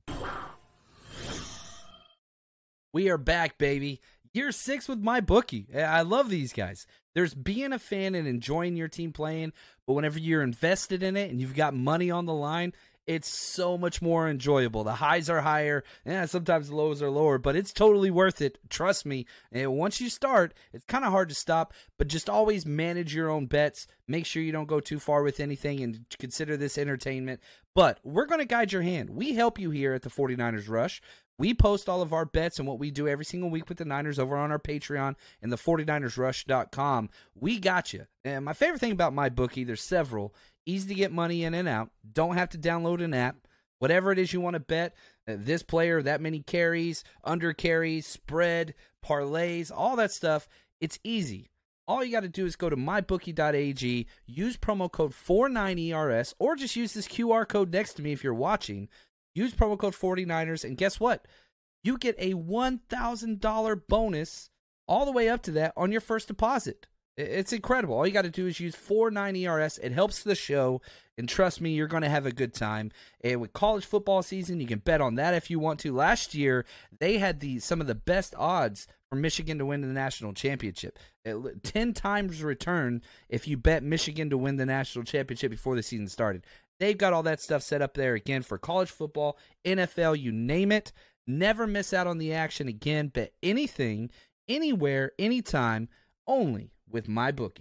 We are back, baby. Year six with MyBookie. I love these guys. There's being a fan and enjoying your team playing, but whenever you're invested in it and you've got money on the line, it's so much more enjoyable. The highs are higher, yeah, sometimes the lows are lower, but it's totally worth it. Trust me. And once you start, it's kind of hard to stop, but just always manage your own bets. Make sure you don't go too far with anything and consider this entertainment. But we're going to guide your hand. We help you here at the 49ers Rush We post all of our bets and what we do every single week with the Niners over on our Patreon and the forty niners rush dot com. We got you. And my favorite thing about MyBookie, there's several. Easy to get money in and out. Don't have to download an app. Whatever it is you want to bet, uh, this player, that many carries, under carries, spread, parlays, all that stuff, it's easy. All you got to do is go to my bookie dot a g, use promo code forty-nine E R S, or just use this Q R code next to me if you're watching. Use promo code forty-niners, and guess what? You get a one thousand dollars bonus all the way up to that on your first deposit. It's incredible. All you got to do is use forty-nine E R S. It helps the show, and trust me, you're going to have a good time. And with college football season, you can bet on that if you want to. Last year, they had the some of the best odds for Michigan to win the national championship. It, ten times return if you bet Michigan to win the national championship before the season started. They've got all that stuff set up there again for college football, N F L, you name it. Never miss out on the action again. Bet anything, anywhere, anytime, only with MyBookie.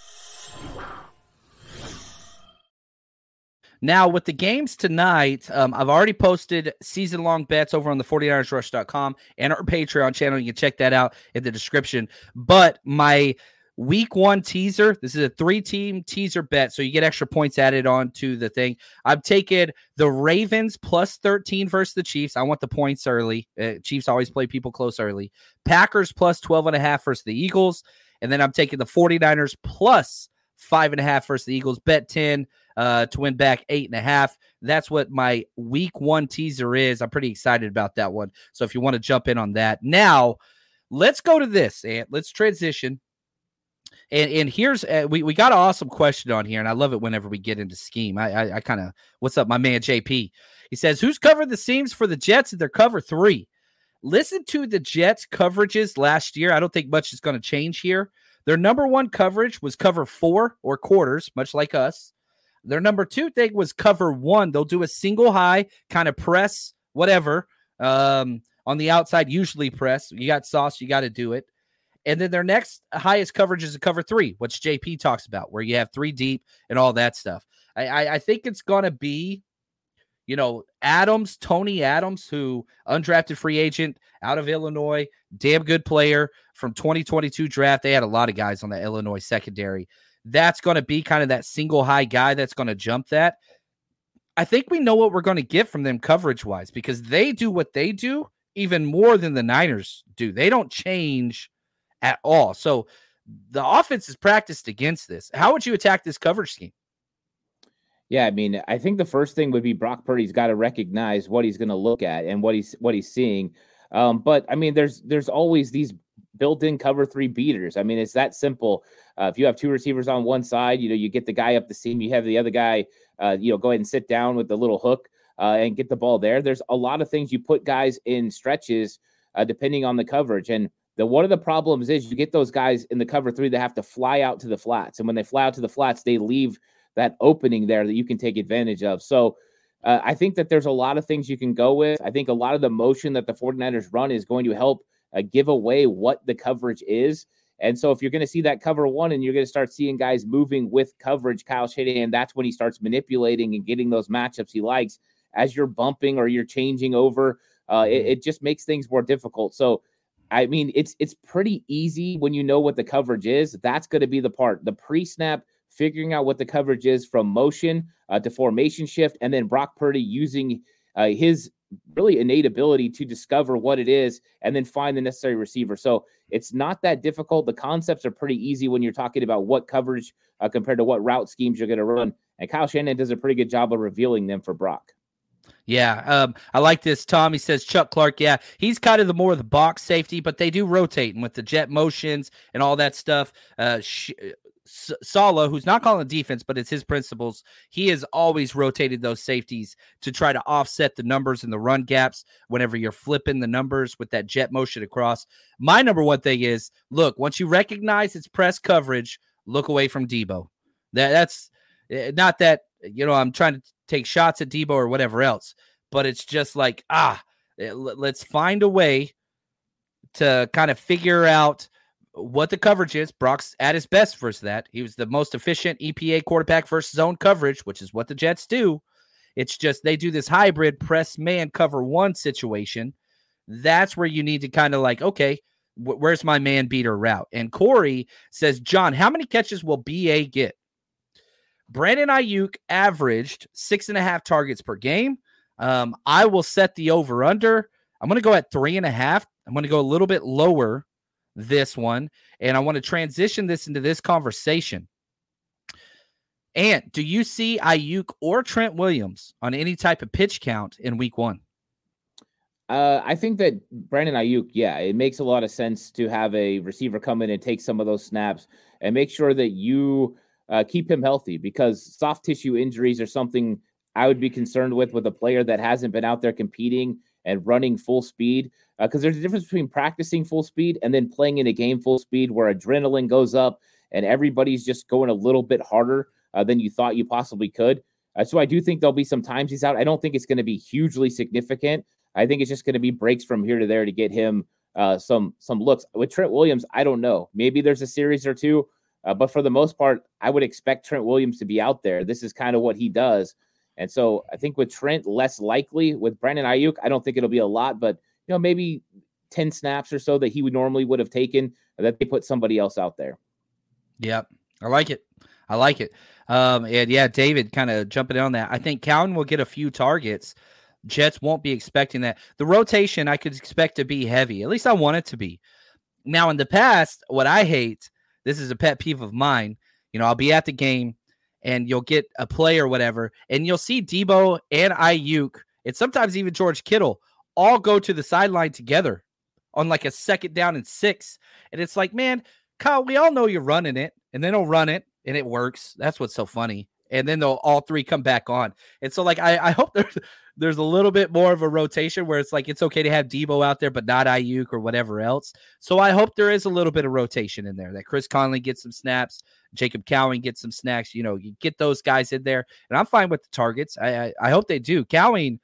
Now, with the games tonight, um, I've already posted season-long bets over on the forty niners rush dot com and our Patreon channel. You can check that out in the description. But my week one teaser, this is a three-team teaser bet, so you get extra points added on to the thing. I've taken the Ravens plus thirteen versus the Chiefs. I want the points early. Uh, Chiefs always play people close early. Packers plus twelve and a half versus the Eagles. And then I'm taking the forty niners plus five and a half versus the Eagles. Bet ten uh, to win back eight and a half. That's what my week one teaser is. I'm pretty excited about that one. So if you want to jump in on that. Now, let's go to this, and let's transition. And and here's uh, we we got an awesome question on here, and I love it whenever we get into scheme. I I, I kind of what's up, my man J P? He says, who's covered the seams for the Jets in their cover three? Listen to the Jets coverages last year. I don't think much is going to change here. Their number one coverage was cover four or quarters, much like us. Their number two thing was cover one. They'll do a single high, kind of press, whatever, um, on the outside, usually press. You got sauce, you got to do it. And then their next highest coverage is a cover three, which J P talks about, where you have three deep and all that stuff. I, I, I think it's going to be, you know, Adams, Tony Adams, who undrafted free agent out of Illinois, damn good player from twenty twenty-two draft. They had a lot of guys on the Illinois secondary. That's going to be kind of that single high guy that's going to jump that. I think we know what we're going to get from them coverage-wise because they do what they do even more than the Niners do. They don't change at all. So the offense is practiced against this. How would you attack this coverage scheme? Yeah, I mean, I think the first thing would be Brock Purdy's got to recognize what he's going to look at and what he's what he's seeing. Um, but I mean, there's there's always these built-in cover three beaters. I mean, it's that simple. Uh, if you have two receivers on one side, you know, you get the guy up the seam, you have the other guy, uh, you know, go ahead and sit down with the little hook uh, and get the ball there. There's a lot of things you put guys in stretches uh, depending on the coverage. And the one of the problems is you get those guys in the cover three that have to fly out to the flats. And when they fly out to the flats, they leave that opening there that you can take advantage of. So uh, I think that there's a lot of things you can go with. I think a lot of the motion that the forty niners run is going to help uh, give away what the coverage is. And so if you're going to see that cover one and you're going to start seeing guys moving with coverage, Kyle Shanahan, that's when he starts manipulating and getting those matchups he likes. As you're bumping or you're changing over, uh, it, it just makes things more difficult. So I mean, it's it's pretty easy when you know what the coverage is. That's going to be the part, the pre-snap, figuring out what the coverage is from motion uh, to formation shift, and then Brock Purdy using uh, his really innate ability to discover what it is and then find the necessary receiver. So it's not that difficult. The concepts are pretty easy when you're talking about what coverage uh, compared to what route schemes you're going to run. And Kyle Shanahan does a pretty good job of revealing them for Brock. Yeah, um, I like this. Tom, he says Chuck Clark. Yeah, he's kind of the more of the box safety, but they do rotate, and with the jet motions and all that stuff, uh, sh- S- Saleh, who's not calling defense, but it's his principles, he has always rotated those safeties to try to offset the numbers and the run gaps whenever you're flipping the numbers with that jet motion across. My number one thing is, look, once you recognize it's press coverage, look away from Debo. That That's not that, you know, I'm trying to take shots at Debo or whatever else, but it's just like, ah, let's find a way to kind of figure out what the coverage is. Brock's at his best versus that. He was the most efficient E P A quarterback versus zone coverage, which is what the Jets do. It's just they do this hybrid press man cover one situation. That's where you need to kind of like, okay, wh- where's my man beater route? And Corey says, John, how many catches will B A get? Brandon Ayuk averaged six and a half targets per game. Um, I will set the over under. I'm going to go at three and a half. I'm going to go a little bit lower this one, and I want to transition this into this conversation. And do you see Ayuk or Trent Williams on any type of pitch count in week one? Uh, I think that Brandon Ayuk, yeah, it makes a lot of sense to have a receiver come in and take some of those snaps and make sure that you uh, keep him healthy, because soft tissue injuries are something I would be concerned with with a player that hasn't been out there competing and running full speed, because uh, there's a difference between practicing full speed and then playing in a game full speed where adrenaline goes up and everybody's just going a little bit harder uh, than you thought you possibly could. Uh, so I do think there'll be some times he's out. I don't think it's going to be hugely significant. I think it's just going to be breaks from here to there to get him uh, some some looks. With Trent Williams, I don't know. Maybe there's a series or two, uh, but for the most part, I would expect Trent Williams to be out there. This is kind of what he does. And so I think with Trent, less likely. With Brandon Ayuk, I don't think it'll be a lot, but you know, maybe ten snaps or so that he would normally would have taken, that they put somebody else out there. Yep. I like it. I like it. Um, and yeah, David kind of jumping in on that. I think Cowan will get a few targets. Jets won't be expecting that. The rotation I could expect to be heavy. At least I want it to be. Now, in the past, what I hate, this is a pet peeve of mine. You know, I'll be at the game and you'll get a play or whatever, and you'll see Debo and Ayuk, and sometimes even George Kittle, all go to the sideline together on like a second down and six. And it's like, man, Kyle, we all know you're running it, and then they'll run it, and it works. That's what's so funny. And then they'll all three come back on. And so, like, I, I hope there's there's a little bit more of a rotation where it's like it's okay to have Debo out there, but not Ayuk or whatever else. So I hope there is a little bit of rotation in there, that Chris Conley gets some snaps, Jacob Cowan gets some snacks. You know, you get those guys in there, and I'm fine with the targets. I I, I hope they do. Cowan,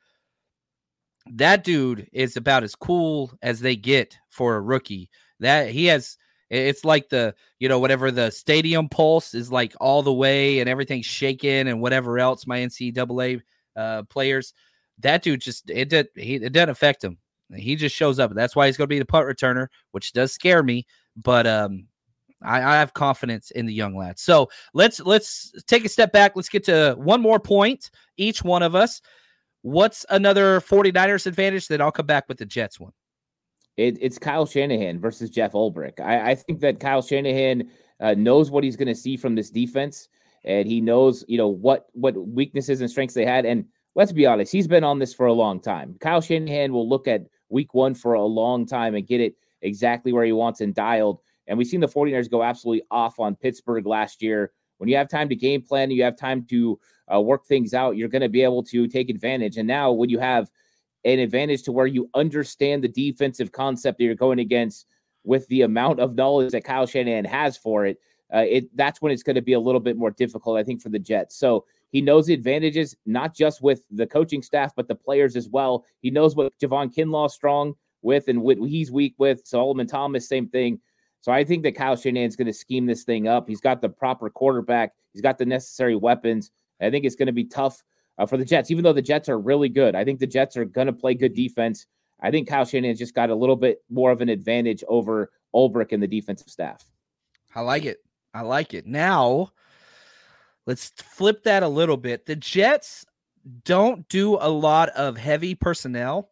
that dude is about as cool as they get for a rookie. That he has. It's like the, you know, whatever the stadium pulse is like all the way and everything's shaking and whatever else, my N C double A uh, players, that dude just, it, did, he, it doesn't affect him. He just shows up. That's why he's going to be the punt returner, which does scare me. But um, I, I have confidence in the young lad. So let's, let's take a step back. Let's get to one more point, each one of us. What's another 49ers advantage? Then I'll come back with the Jets one. It, it's Kyle Shanahan versus Jeff Ulbrich. I, I think that Kyle Shanahan uh, knows what he's going to see from this defense, and he knows, you know, what what weaknesses and strengths they had. And let's be honest, he's been on this for a long time. Kyle Shanahan will look at week one for a long time and get it exactly where he wants and dialed. And we've seen the 49ers go absolutely off on Pittsburgh last year. When you have time to game plan, you have time to uh, work things out, you're going to be able to take advantage. And now when you have an advantage to where you understand the defensive concept that you're going against with the amount of knowledge that Kyle Shanahan has for it, uh, it that's when it's going to be a little bit more difficult, I think, for the Jets. So he knows the advantages, not just with the coaching staff, but the players as well. He knows what Javon Kinlaw's strong with and what he's weak with. Solomon Thomas, same thing. So I think that Kyle Shanahan's going to scheme this thing up. He's got the proper quarterback. He's got the necessary weapons. I think it's going to be tough Uh, for the Jets, even though the Jets are really good. I think the Jets are going to play good defense. I think Kyle Shanahan's just got a little bit more of an advantage over Ulbrich and the defensive staff. I like it. I like it. Now, let's flip that a little bit. The Jets don't do a lot of heavy personnel.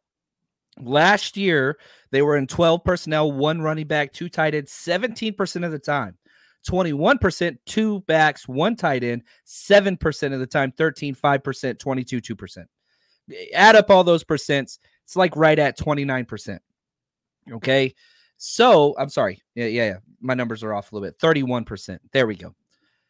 Last year, they were in twelve personnel, one running back, two tight ends, seventeen percent of the time. twenty-one percent, two backs, one tight end, seven percent of the time, thirteen, five percent, twenty-two, two percent. Add up all those percents, it's like right at twenty-nine percent. Okay. So I'm sorry. Yeah, yeah, yeah. My numbers are off a little bit. thirty-one percent. There we go.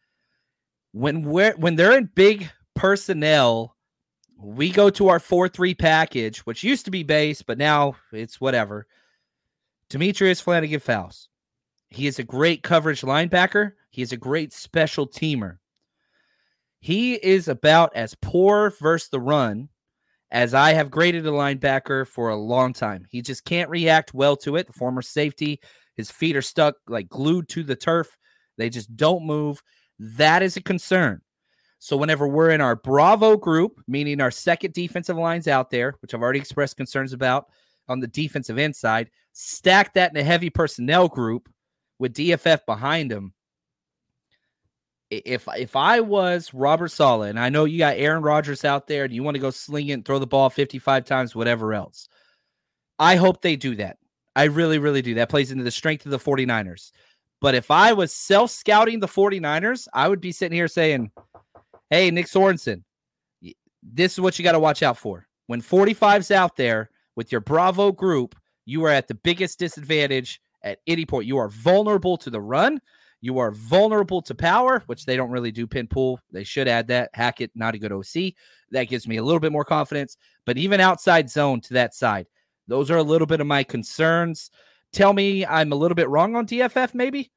When we're when they're in big personnel, we go to our four three package, which used to be base, but now it's whatever. Demetrius Flannigan-Fowles. He is a great coverage linebacker. He is a great special teamer. He is about as poor versus the run as I have graded a linebacker for a long time. He just can't react well to it. The former safety, his feet are stuck like glued to the turf. They just don't move. That is a concern. So whenever we're in our Bravo group, meaning our second defensive lines out there, which I've already expressed concerns about, on the defensive end side, stack that in a heavy personnel group with D F F behind him. If if I was Robert Saleh, and I know you got Aaron Rodgers out there and you want to go sling it and throw the ball fifty-five times, whatever else, I hope they do that. I really, really do. That plays into the strength of the 49ers. But if I was self-scouting the 49ers, I would be sitting here saying, hey, Nick Sorensen, this is what you got to watch out for. When forty-five's out there with your Bravo group, you are at the biggest disadvantage at any point. You are vulnerable to the run. You are vulnerable to power, which they don't really do pin pull. They should add that. Hackett, not a good O C. That gives me a little bit more confidence. But even outside zone to that side, those are a little bit of my concerns. Tell me I'm a little bit wrong on D F F, maybe?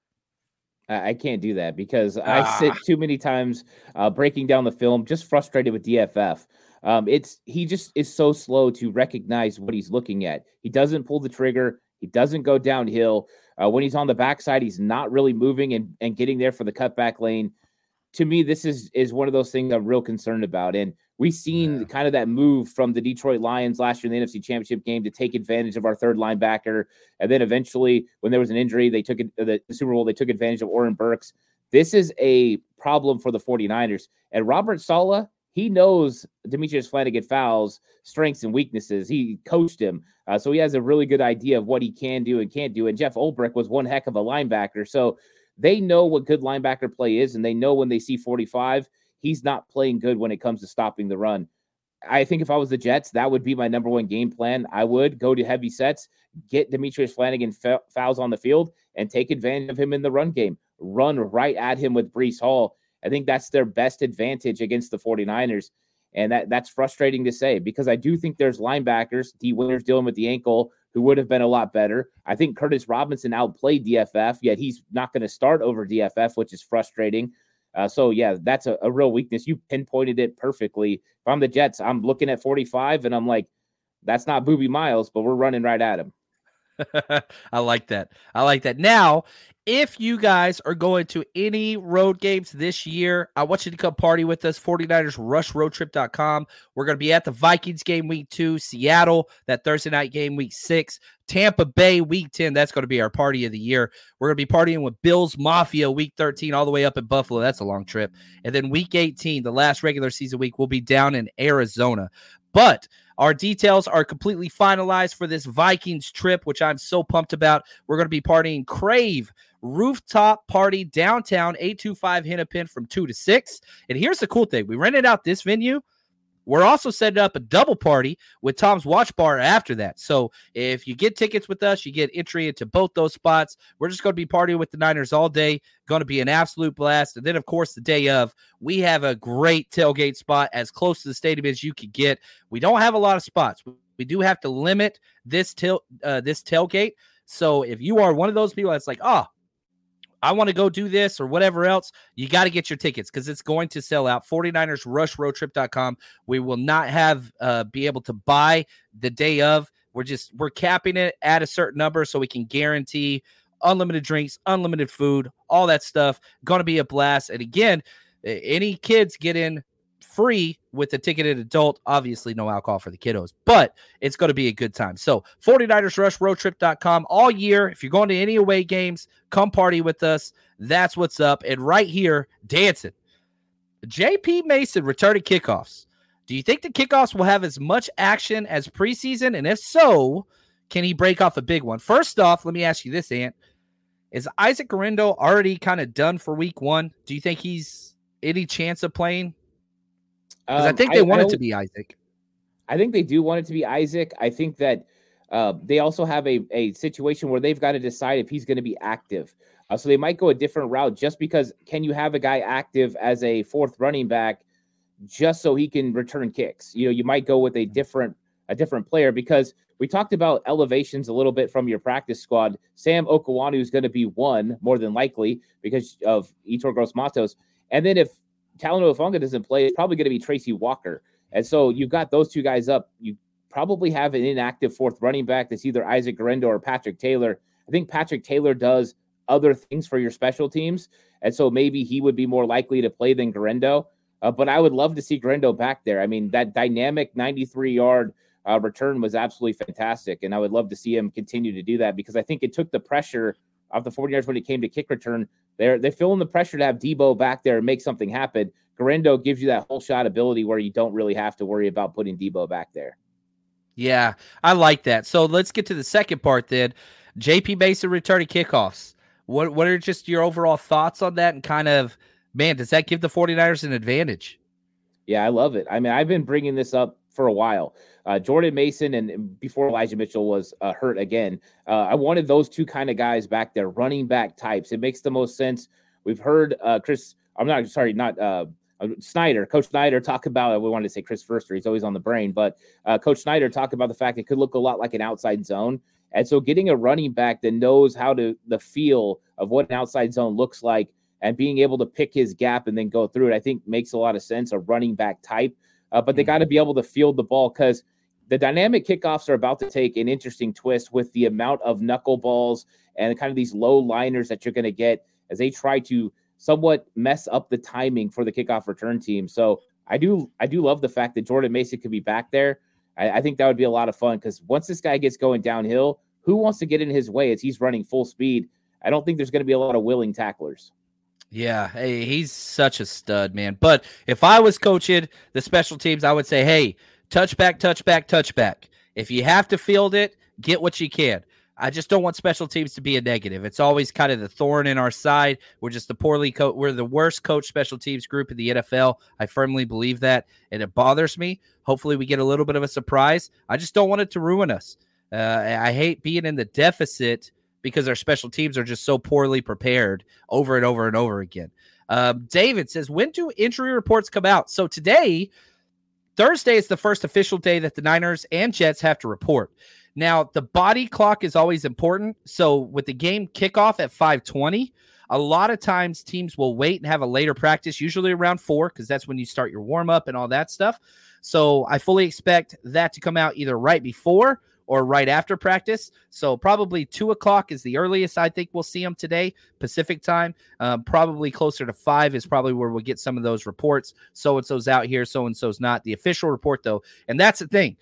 I can't do that because ah. I sit too many times uh, breaking down the film, just frustrated with D F F. Um, it's he just is so slow to recognize what he's looking at. He doesn't pull the trigger. He doesn't go downhill. Uh, when he's on the backside, he's not really moving and, and getting there for the cutback lane. To me, this is is one of those things I'm real concerned about. And we've seen yeah. kind of that move from the Detroit Lions last year in the N F C Championship game to take advantage of our third linebacker. And then eventually, when there was an injury, they took it, the Super Bowl, they took advantage of Oren Burks. This is a problem for the 49ers. And Robert Saleh, he knows Demetrius Flannigan-Fowles' strengths and weaknesses. He coached him. Uh, so he has a really good idea of what he can do and can't do. And Jeff Ulbrich was one heck of a linebacker. So they know what good linebacker play is, and they know when they see forty-five, he's not playing good when it comes to stopping the run. I think if I was the Jets, that would be my number one game plan. I would go to heavy sets, get Demetrius Flannigan-Fowles on the field, and take advantage of him in the run game. Run right at him with Breece Hall. I think that's their best advantage against the 49ers. And that, that's frustrating to say because I do think there's linebackers, D. Winters dealing with the ankle, who would have been a lot better. I think Curtis Robinson outplayed D F F, yet he's not going to start over D F F, which is frustrating. Uh, so, yeah, that's a, a real weakness. You pinpointed it perfectly. If I'm the Jets, I'm looking at forty-five, and I'm like, that's not Boobie Miles, but we're running right at him. I like that. I like that. Now, if you guys are going to any road games this year, I want you to come party with us, 49ers rush road trip dot com. We're going to be at the Vikings game week two, Seattle, that Thursday night game week six, Tampa Bay week ten. That's going to be our party of the year. We're going to be partying with Bills Mafia week thirteen all the way up in Buffalo. That's a long trip. And then week eighteen, the last regular season week, we'll be down in Arizona. But our details are completely finalized for this Vikings trip, which I'm so pumped about. We're going to be partying Crave Rooftop Party downtown, eight two five Hennepin from two to six. And here's the cool thing. We rented out this venue. We're also setting up a double party with Tom's Watch Bar after that. So if you get tickets with us, you get entry into both those spots. We're just going to be partying with the Niners all day. Going to be an absolute blast. And then, of course, the day of, we have a great tailgate spot as close to the stadium as you could get. We don't have a lot of spots. We do have to limit this tail, uh, this tailgate. So if you are one of those people that's like, oh, I want to go do this or whatever else, you got to get your tickets because it's going to sell out. 49ers rush road trip dot com. We will not have uh, be able to buy the day of. We're just we're capping it at a certain number so we can guarantee unlimited drinks, unlimited food, all that stuff. Going to be a blast. And again, any kids get in free with a ticketed adult. Obviously, no alcohol for the kiddos, but it's going to be a good time. So 49ers rush road trip dot com all year. If you're going to any away games, come party with us. That's what's up. And right here, dancing, J P Mason returning kickoffs. Do you think the kickoffs will have as much action as preseason? And if so, can he break off a big one? First off, let me ask you this, Ant. Is Isaac Guerendo already kind of done for week one? Do you think he's any chance of playing? Because um, I think they I, want I it to be Isaac. I think they do want it to be Isaac. I think that uh, they also have a, a situation where they've got to decide if he's going to be active. Uh, so they might go a different route just because can you have a guy active as a fourth running back just so he can return kicks? You know, you might go with a different a different player because we talked about elevations a little bit from your practice squad. Sam Okawanu is going to be one more than likely because of Yetur Gross-Matos. And then if Talanoa Hufanga doesn't play, it's probably going to be Tracy Walker. And so you've got those two guys up. You probably have an inactive fourth running back that's either Isaac Guerendo or Patrick Taylor. I think Patrick Taylor does other things for your special teams. And so maybe he would be more likely to play than Guerendo. Uh, but I would love to see Guerendo back there. I mean, that dynamic ninety-three yard uh, return was absolutely fantastic. And I would love to see him continue to do that because I think it took the pressure off the 49ers when it came to kick return. They're, they're feeling the pressure to have Debo back there and make something happen. Guerendo gives you that whole shot ability where you don't really have to worry about putting Debo back there. Yeah, I like that. So let's get to the second part then. J P Mason returning kickoffs. What what are just your overall thoughts on that? And kind of, man, does that give the 49ers an advantage? Yeah, I love it. I mean, I've been bringing this up for a while. Uh, Jordan Mason and before Elijah Mitchell was uh, hurt again. Uh, I wanted those two kind of guys back there, running back types. It makes the most sense. We've heard uh, Chris, I'm not, sorry, not uh, Snyder, Coach Snyder talk about, we wanted to say Chris Furster, he's always on the brain, but uh, Coach Snyder talk about the fact it could look a lot like an outside zone. And so getting a running back that knows how to, the feel of what an outside zone looks like and being able to pick his gap and then go through it, I think makes a lot of sense, a running back type. Uh, but they got to be able to field the ball because the dynamic kickoffs are about to take an interesting twist with the amount of knuckleballs and kind of these low liners that you're going to get as they try to somewhat mess up the timing for the kickoff return team. So I do I do love the fact that Jordan Mason could be back there. I, I think that would be a lot of fun because once this guy gets going downhill, who wants to get in his way as he's running full speed? I don't think there's going to be a lot of willing tacklers. Yeah, hey, he's such a stud, man. But if I was coaching the special teams, I would say, hey, touchback, touchback, touchback. If you have to field it, get what you can. I just don't want special teams to be a negative. It's always kind of the thorn in our side. We're just the poorly co- we're the worst coached special teams group in the N F L. I firmly believe that, and it bothers me. Hopefully we get a little bit of a surprise. I just don't want it to ruin us. Uh, I hate being in the deficit because our special teams are just so poorly prepared over and over and over again. Um, David says, when do injury reports come out? So today, Thursday is the first official day that the Niners and Jets have to report. Now, the body clock is always important. So with the game kickoff at five twenty, a lot of times teams will wait and have a later practice, usually around four, because that's when you start your warm-up and all that stuff. So I fully expect that to come out either right before or right after practice. So probably two o'clock is the earliest I think we'll see them today, Pacific time. Um, probably closer to five is probably where we'll get some of those reports. So-and-so's out here, so-and-so's not. The official report, though, and that's the thing.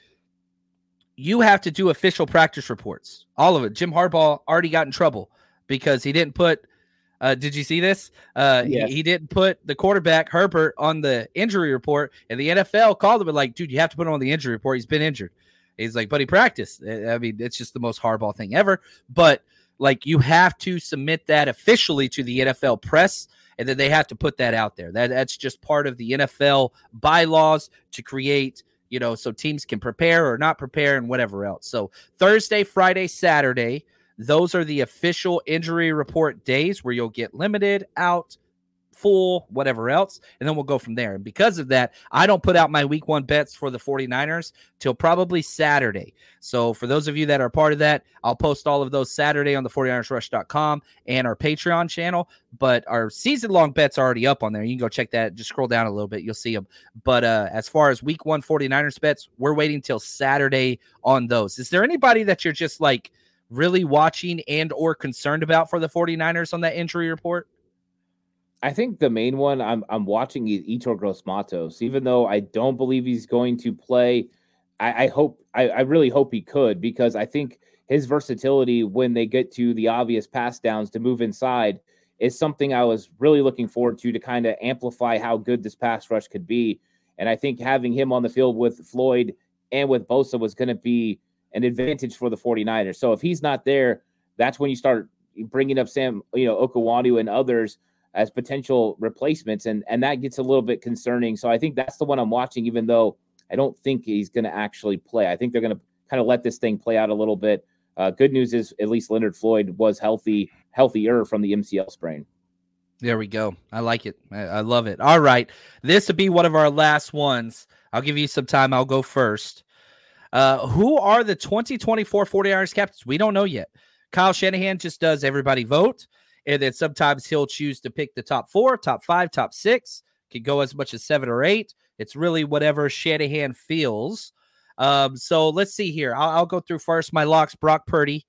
You have to do official practice reports. All of it. Jim Harbaugh already got in trouble because he didn't put uh, – did you see this? Uh, yes. he, he didn't put the quarterback, Herbert, on the injury report, and the N F L called him and like, dude, you have to put him on the injury report. He's been injured. He's like, but he practiced. I mean, it's just the most Harbaugh thing ever. But, like, you have to submit that officially to the N F L press, and then they have to put that out there. That That's just part of the N F L bylaws to create, you know, so teams can prepare or not prepare and whatever else. So Thursday, Friday, Saturday, those are the official injury report days where you'll get limited, out, full, whatever else, and then we'll go from there. And because of that, I don't put out my week one bets for the 49ers till probably Saturday. So for those of you that are part of that, I'll post all of those Saturday on the 49ers rush dot com and our Patreon channel, but our season-long bets are already up on there. You can go check that. Just scroll down a little bit. You'll see them. But uh, as far as week one 49ers bets, we're waiting till Saturday on those. Is there anybody that you're just like really watching and or concerned about for the 49ers on that injury report? I think the main one I'm I'm watching is Yetur Gross-Matos. Even though I don't believe he's going to play, I, I hope I, I really hope he could, because I think his versatility when they get to the obvious pass downs to move inside is something I was really looking forward to to kind of amplify how good this pass rush could be. And I think having him on the field with Floyd and with Bosa was going to be an advantage for the 49ers. So if he's not there, that's when you start bringing up Sam, you know, Okawanu and others as potential replacements, and and that gets a little bit concerning. So I think that's the one I'm watching, even though I don't think he's going to actually play. I think they're going to kind of let this thing play out a little bit. Uh, good news is at least Leonard Floyd was healthy, healthier from the M C L sprain. There we go. I like it. I, I love it. All right. This will be one of our last ones. I'll give you some time. I'll go first. Uh, who are the twenty twenty-four 49ers captains? We don't know yet. Kyle Shanahan just does everybody vote. And then sometimes he'll choose to pick the top four, top five, top six. Could go as much as seven or eight. It's really whatever Shanahan feels. Um, so let's see here. I'll, I'll go through first. My locks, Brock Purdy.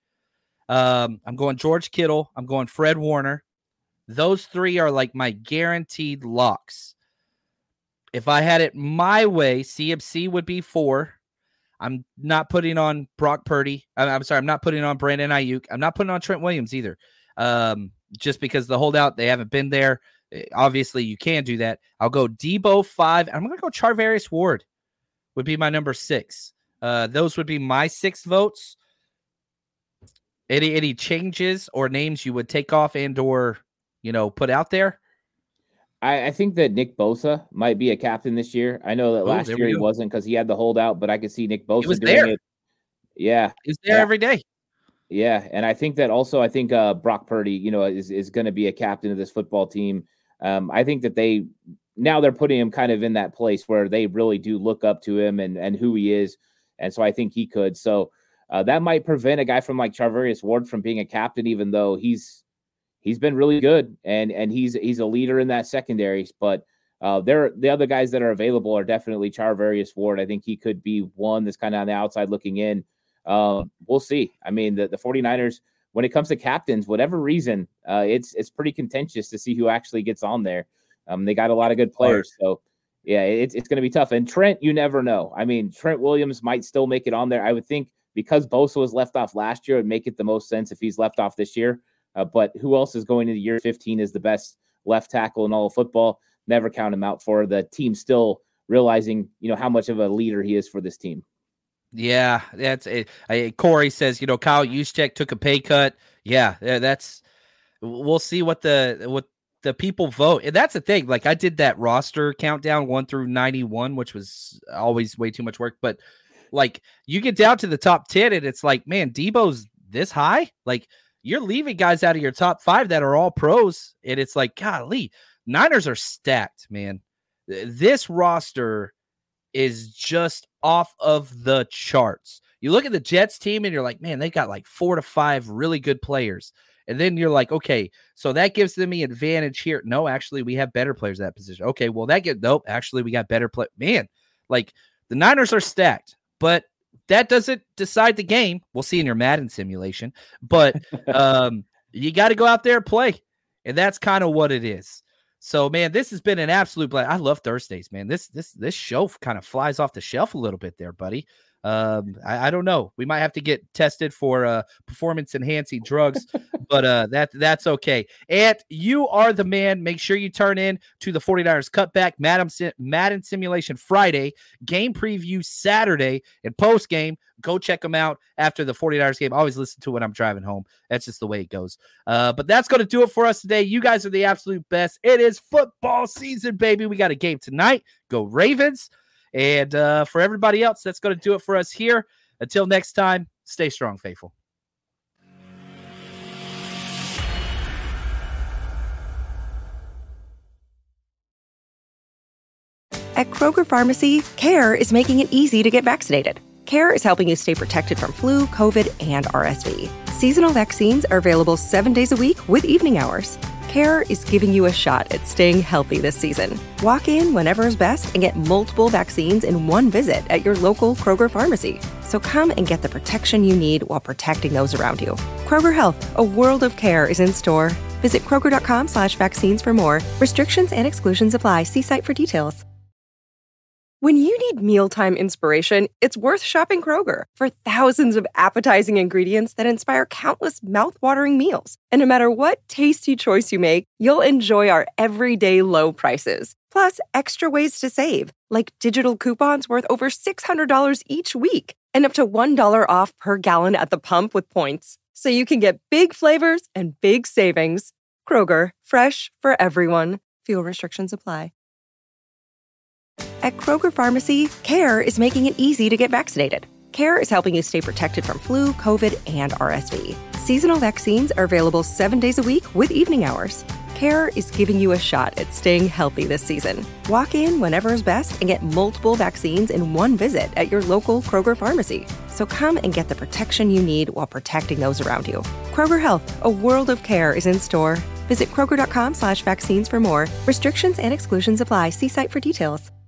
Um, I'm going George Kittle. I'm going Fred Warner. Those three are like my guaranteed locks. If I had it my way, C M C would be four. I'm not putting on Brock Purdy. I'm, I'm sorry, I'm not putting on Brandon Ayuk. I'm not putting on Trent Williams either. Um, just because the holdout, they haven't been there. Obviously, you can do that. I'll go Debo five. I'm going to go Charvarius Ward would be my number six. Uh, those would be my six votes. Any any changes or names you would take off and or, you know, put out there? I, I think that Nick Bosa might be a captain this year. I know that Oh, last there year we he go. wasn't because he had the holdout, but I could see Nick Bosa He was doing there. it. Yeah. He's there Yeah. every day. Yeah, and I think that also I think uh, Brock Purdy, you know, is is going to be a captain of this football team. Um, I think that they now they're putting him kind of in that place where they really do look up to him and and who he is, and so I think he could. So uh, that might prevent a guy from like Charvarius Ward from being a captain, even though he's he's been really good and and he's he's a leader in that secondary. But uh, there the other guys that are available are definitely Charvarius Ward. I think he could be one that's kind of on the outside looking in. Um, we'll see. I mean, the, the 49ers, when it comes to captains, whatever reason, uh, it's it's pretty contentious to see who actually gets on there. Um, they got a lot of good players, so yeah, it's it's going to be tough. And Trent, you never know. I mean, Trent Williams might still make it on there. I would think because Bosa was left off last year, it would make it the most sense if he's left off this year. Uh, but who else is going into year fifteen as the best left tackle in all of football? Never count him out for the team. Still realizing, you know, how much of a leader he is for this team. Yeah, that's it. I, Corey says, you know, Kyle Juszczyk took a pay cut. Yeah, that's. We'll see what the what the people vote, and that's the thing. Like I did that roster countdown one through ninety-one, which was always way too much work. But like you get down to the top ten, and it's like, man, Debo's this high. Like you're leaving guys out of your top five that are all pros, and it's like, golly, Niners are stacked, man. This roster is just off of the charts. You look at the Jets team and you're like, man, they got like four to five really good players. And then you're like, okay, so that gives them the advantage here. No, actually, we have better players at that position. Okay, well, that get nope. Actually, we got better play. Man, like the Niners are stacked, but that doesn't decide the game. We'll see in your Madden simulation, but um, you got to go out there and play, and that's kind of what it is. So, man, this has been an absolute blast. I love Thursdays, man. This this this show kind of flies off the shelf a little bit there, buddy. Um, I, I don't know. We might have to get tested for uh, performance-enhancing drugs, but uh, that that's okay. And you are the man. Make sure you turn in to the 49ers Cutback Madden, Madden Simulation Friday, game preview Saturday, and post-game. Go check them out after the 49ers game. I always listen to it when I'm driving home. That's just the way it goes. Uh, but that's going to do it for us today. You guys are the absolute best. It is football season, baby. We got a game tonight. Go Ravens. And uh, for everybody else, that's going to do it for us here. Until next time, stay strong, faithful. At Kroger Pharmacy, CARE is making it easy to get vaccinated. CARE is helping you stay protected from flu, COVID, and R S V. Seasonal vaccines are available seven days a week with evening hours. CARE is giving you a shot at staying healthy this season. Walk in whenever is best and get multiple vaccines in one visit at your local Kroger pharmacy. So come and get the protection you need while protecting those around you. Kroger Health, a world of care is in store. Visit Kroger.com slash vaccines for more. Restrictions and exclusions apply. See site for details. When you need mealtime inspiration, it's worth shopping Kroger for thousands of appetizing ingredients that inspire countless mouthwatering meals. And no matter what tasty choice you make, you'll enjoy our everyday low prices. Plus, extra ways to save, like digital coupons worth over six hundred dollars each week and up to one dollar off per gallon at the pump with points. So you can get big flavors and big savings. Kroger, fresh for everyone. Fuel restrictions apply. At Kroger Pharmacy, CARE is making it easy to get vaccinated. CARE is helping you stay protected from flu, COVID, and R S V. Seasonal vaccines are available seven days a week with evening hours. CARE is giving you a shot at staying healthy this season. Walk in whenever is best and get multiple vaccines in one visit at your local Kroger pharmacy. So come and get the protection you need while protecting those around you. Kroger Health, a world of care is in store. Visit Kroger.com slash vaccines for more. Restrictions and exclusions apply. See site for details.